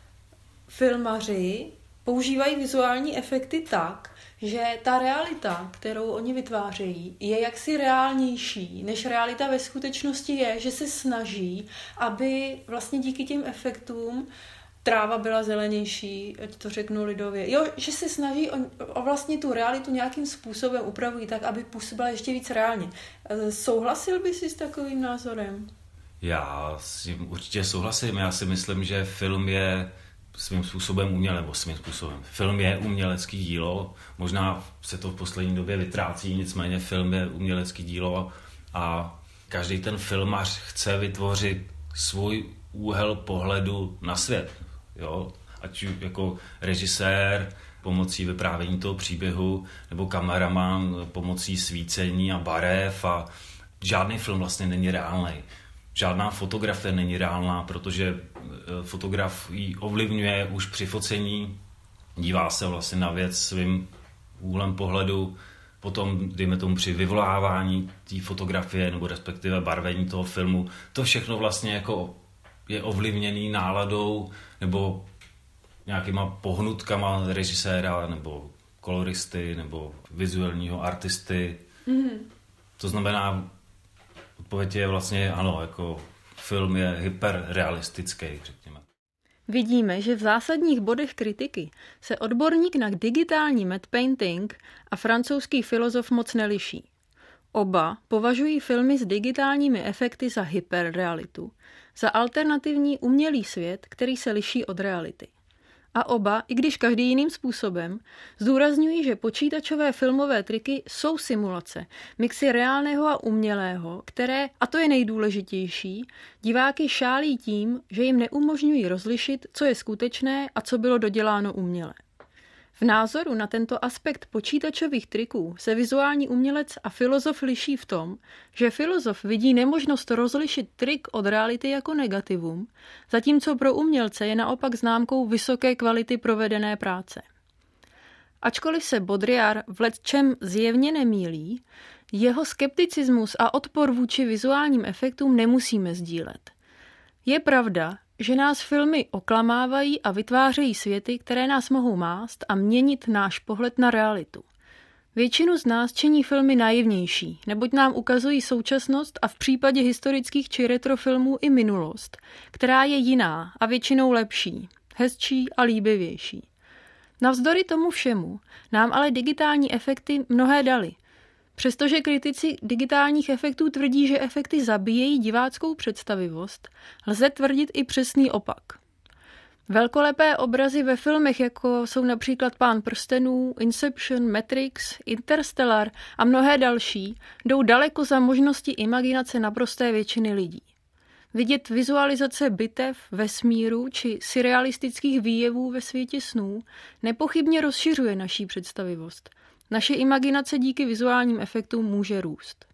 filmaři používají vizuální efekty tak, že ta realita, kterou oni vytvářejí, je jaksi reálnější, než realita ve skutečnosti je, že se snaží, aby vlastně díky těm efektům tráva byla zelenější, ať to řeknu lidově. Jo, že se snaží o vlastně tu realitu nějakým způsobem upravují tak, aby působila ještě víc reálně. Souhlasil by si s takovým názorem? Já si určitě souhlasím. Já si myslím, že film je svým způsobem Film je umělecký dílo. Možná se to v poslední době vytrácí, nicméně film je umělecký dílo a každý ten filmař chce vytvořit svůj úhel pohledu na svět. Jo? Ať jako režisér pomocí vyprávění toho příběhu, nebo kameraman pomocí svícení a barev a žádný film vlastně není reálný. Žádná fotografie není reálná, protože fotograf ji ovlivňuje už při focení, dívá se vlastně na věc svým úhlem pohledu, potom, dejme tomu, při vyvolávání té fotografie nebo respektive barvení toho filmu. To všechno vlastně jako je ovlivněný náladou nebo nějakýma pohnutkama režiséra nebo koloristy nebo vizuálního artisty. To znamená, odpověď je vlastně ano, jako film je hyperrealistický, řekněme. Vidíme, že v zásadních bodech kritiky se odborník na digitální matte painting a francouzský filozof moc neliší. Oba považují filmy s digitálními efekty za hyperrealitu, za alternativní umělý svět, který se liší od reality. A oba, i když každý jiným způsobem, zdůrazňují, že počítačové filmové triky jsou simulace, mixy reálného a umělého, které, a to je nejdůležitější, diváky šálí tím, že jim neumožňují rozlišit, co je skutečné a co bylo doděláno uměle. V názoru na tento aspekt počítačových triků se vizuální umělec a filozof liší v tom, že filozof vidí nemožnost rozlišit trik od reality jako negativum, zatímco pro umělce je naopak známkou vysoké kvality provedené práce. Ačkoliv se Baudrillard v lecčem zjevně nemýlí, jeho skepticismus a odpor vůči vizuálním efektům nemusíme sdílet. Je pravda, že nás filmy oklamávají a vytvářejí světy, které nás mohou mást a měnit náš pohled na realitu. Většinu z nás činí filmy naivnější, neboť nám ukazují současnost a v případě historických či retrofilmů i minulost, která je jiná a většinou lepší, hezčí a líbivější. Navzdory tomu všemu nám ale digitální efekty mnohé dali. Přestože kritici digitálních efektů tvrdí, že efekty zabíjejí diváckou představivost, lze tvrdit i přesný opak. Velkolepé obrazy ve filmech, jako jsou například Pán prstenů, Inception, Matrix, Interstellar a mnohé další, jdou daleko za možnosti imaginace naprosté většiny lidí. Vidět vizualizace bitev, vesmíru či surrealistických výjevů ve světě snů nepochybně rozšiřuje naší představivost. Naše imaginace díky vizuálním efektům může růst.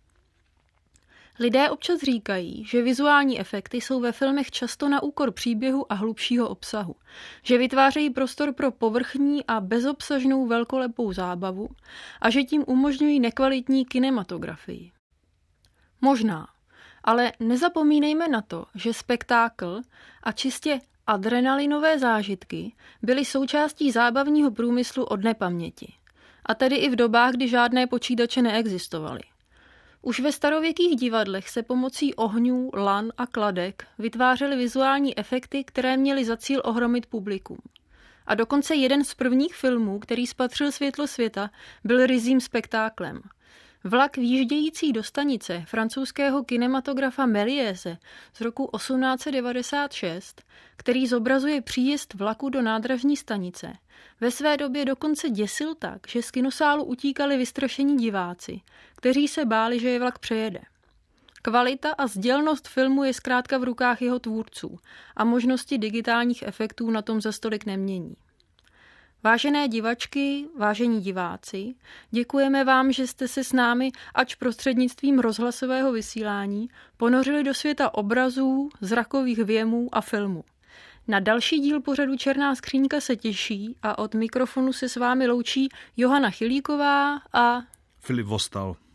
Lidé občas říkají, že vizuální efekty jsou ve filmech často na úkor příběhu a hlubšího obsahu, že vytvářejí prostor pro povrchní a bezobsažnou velkolepou zábavu a že tím umožňují nekvalitní kinematografii. Možná, ale nezapomínejme na to, že spektákl a čistě adrenalinové zážitky byly součástí zábavního průmyslu od nepaměti. A tedy i v dobách, kdy žádné počítače neexistovaly. Už ve starověkých divadlech se pomocí ohňů, lan a kladek vytvářely vizuální efekty, které měly za cíl ohromit publikum. A dokonce jeden z prvních filmů, který spatřil světlo světa, byl ryzím spektáklem. Vlak výjíždějící do stanice francouzského kinematografa Mélièse z roku 1896, který zobrazuje příjezd vlaku do nádražní stanice, ve své době dokonce děsil tak, že z kinosálu utíkali vystrašení diváci, kteří se báli, že je vlak přejede. Kvalita a sdělnost filmu je zkrátka v rukách jeho tvůrců a možnosti digitálních efektů na tom za stolik nemění. Vážené divačky, vážení diváci, děkujeme vám, že jste se s námi, ač prostřednictvím rozhlasového vysílání, ponořili do světa obrazů, zrakových věmů a filmu. Na další díl pořadu Černá skříňka se těší a od mikrofonu se s vámi loučí Johana Chylíková a Filip Vostal.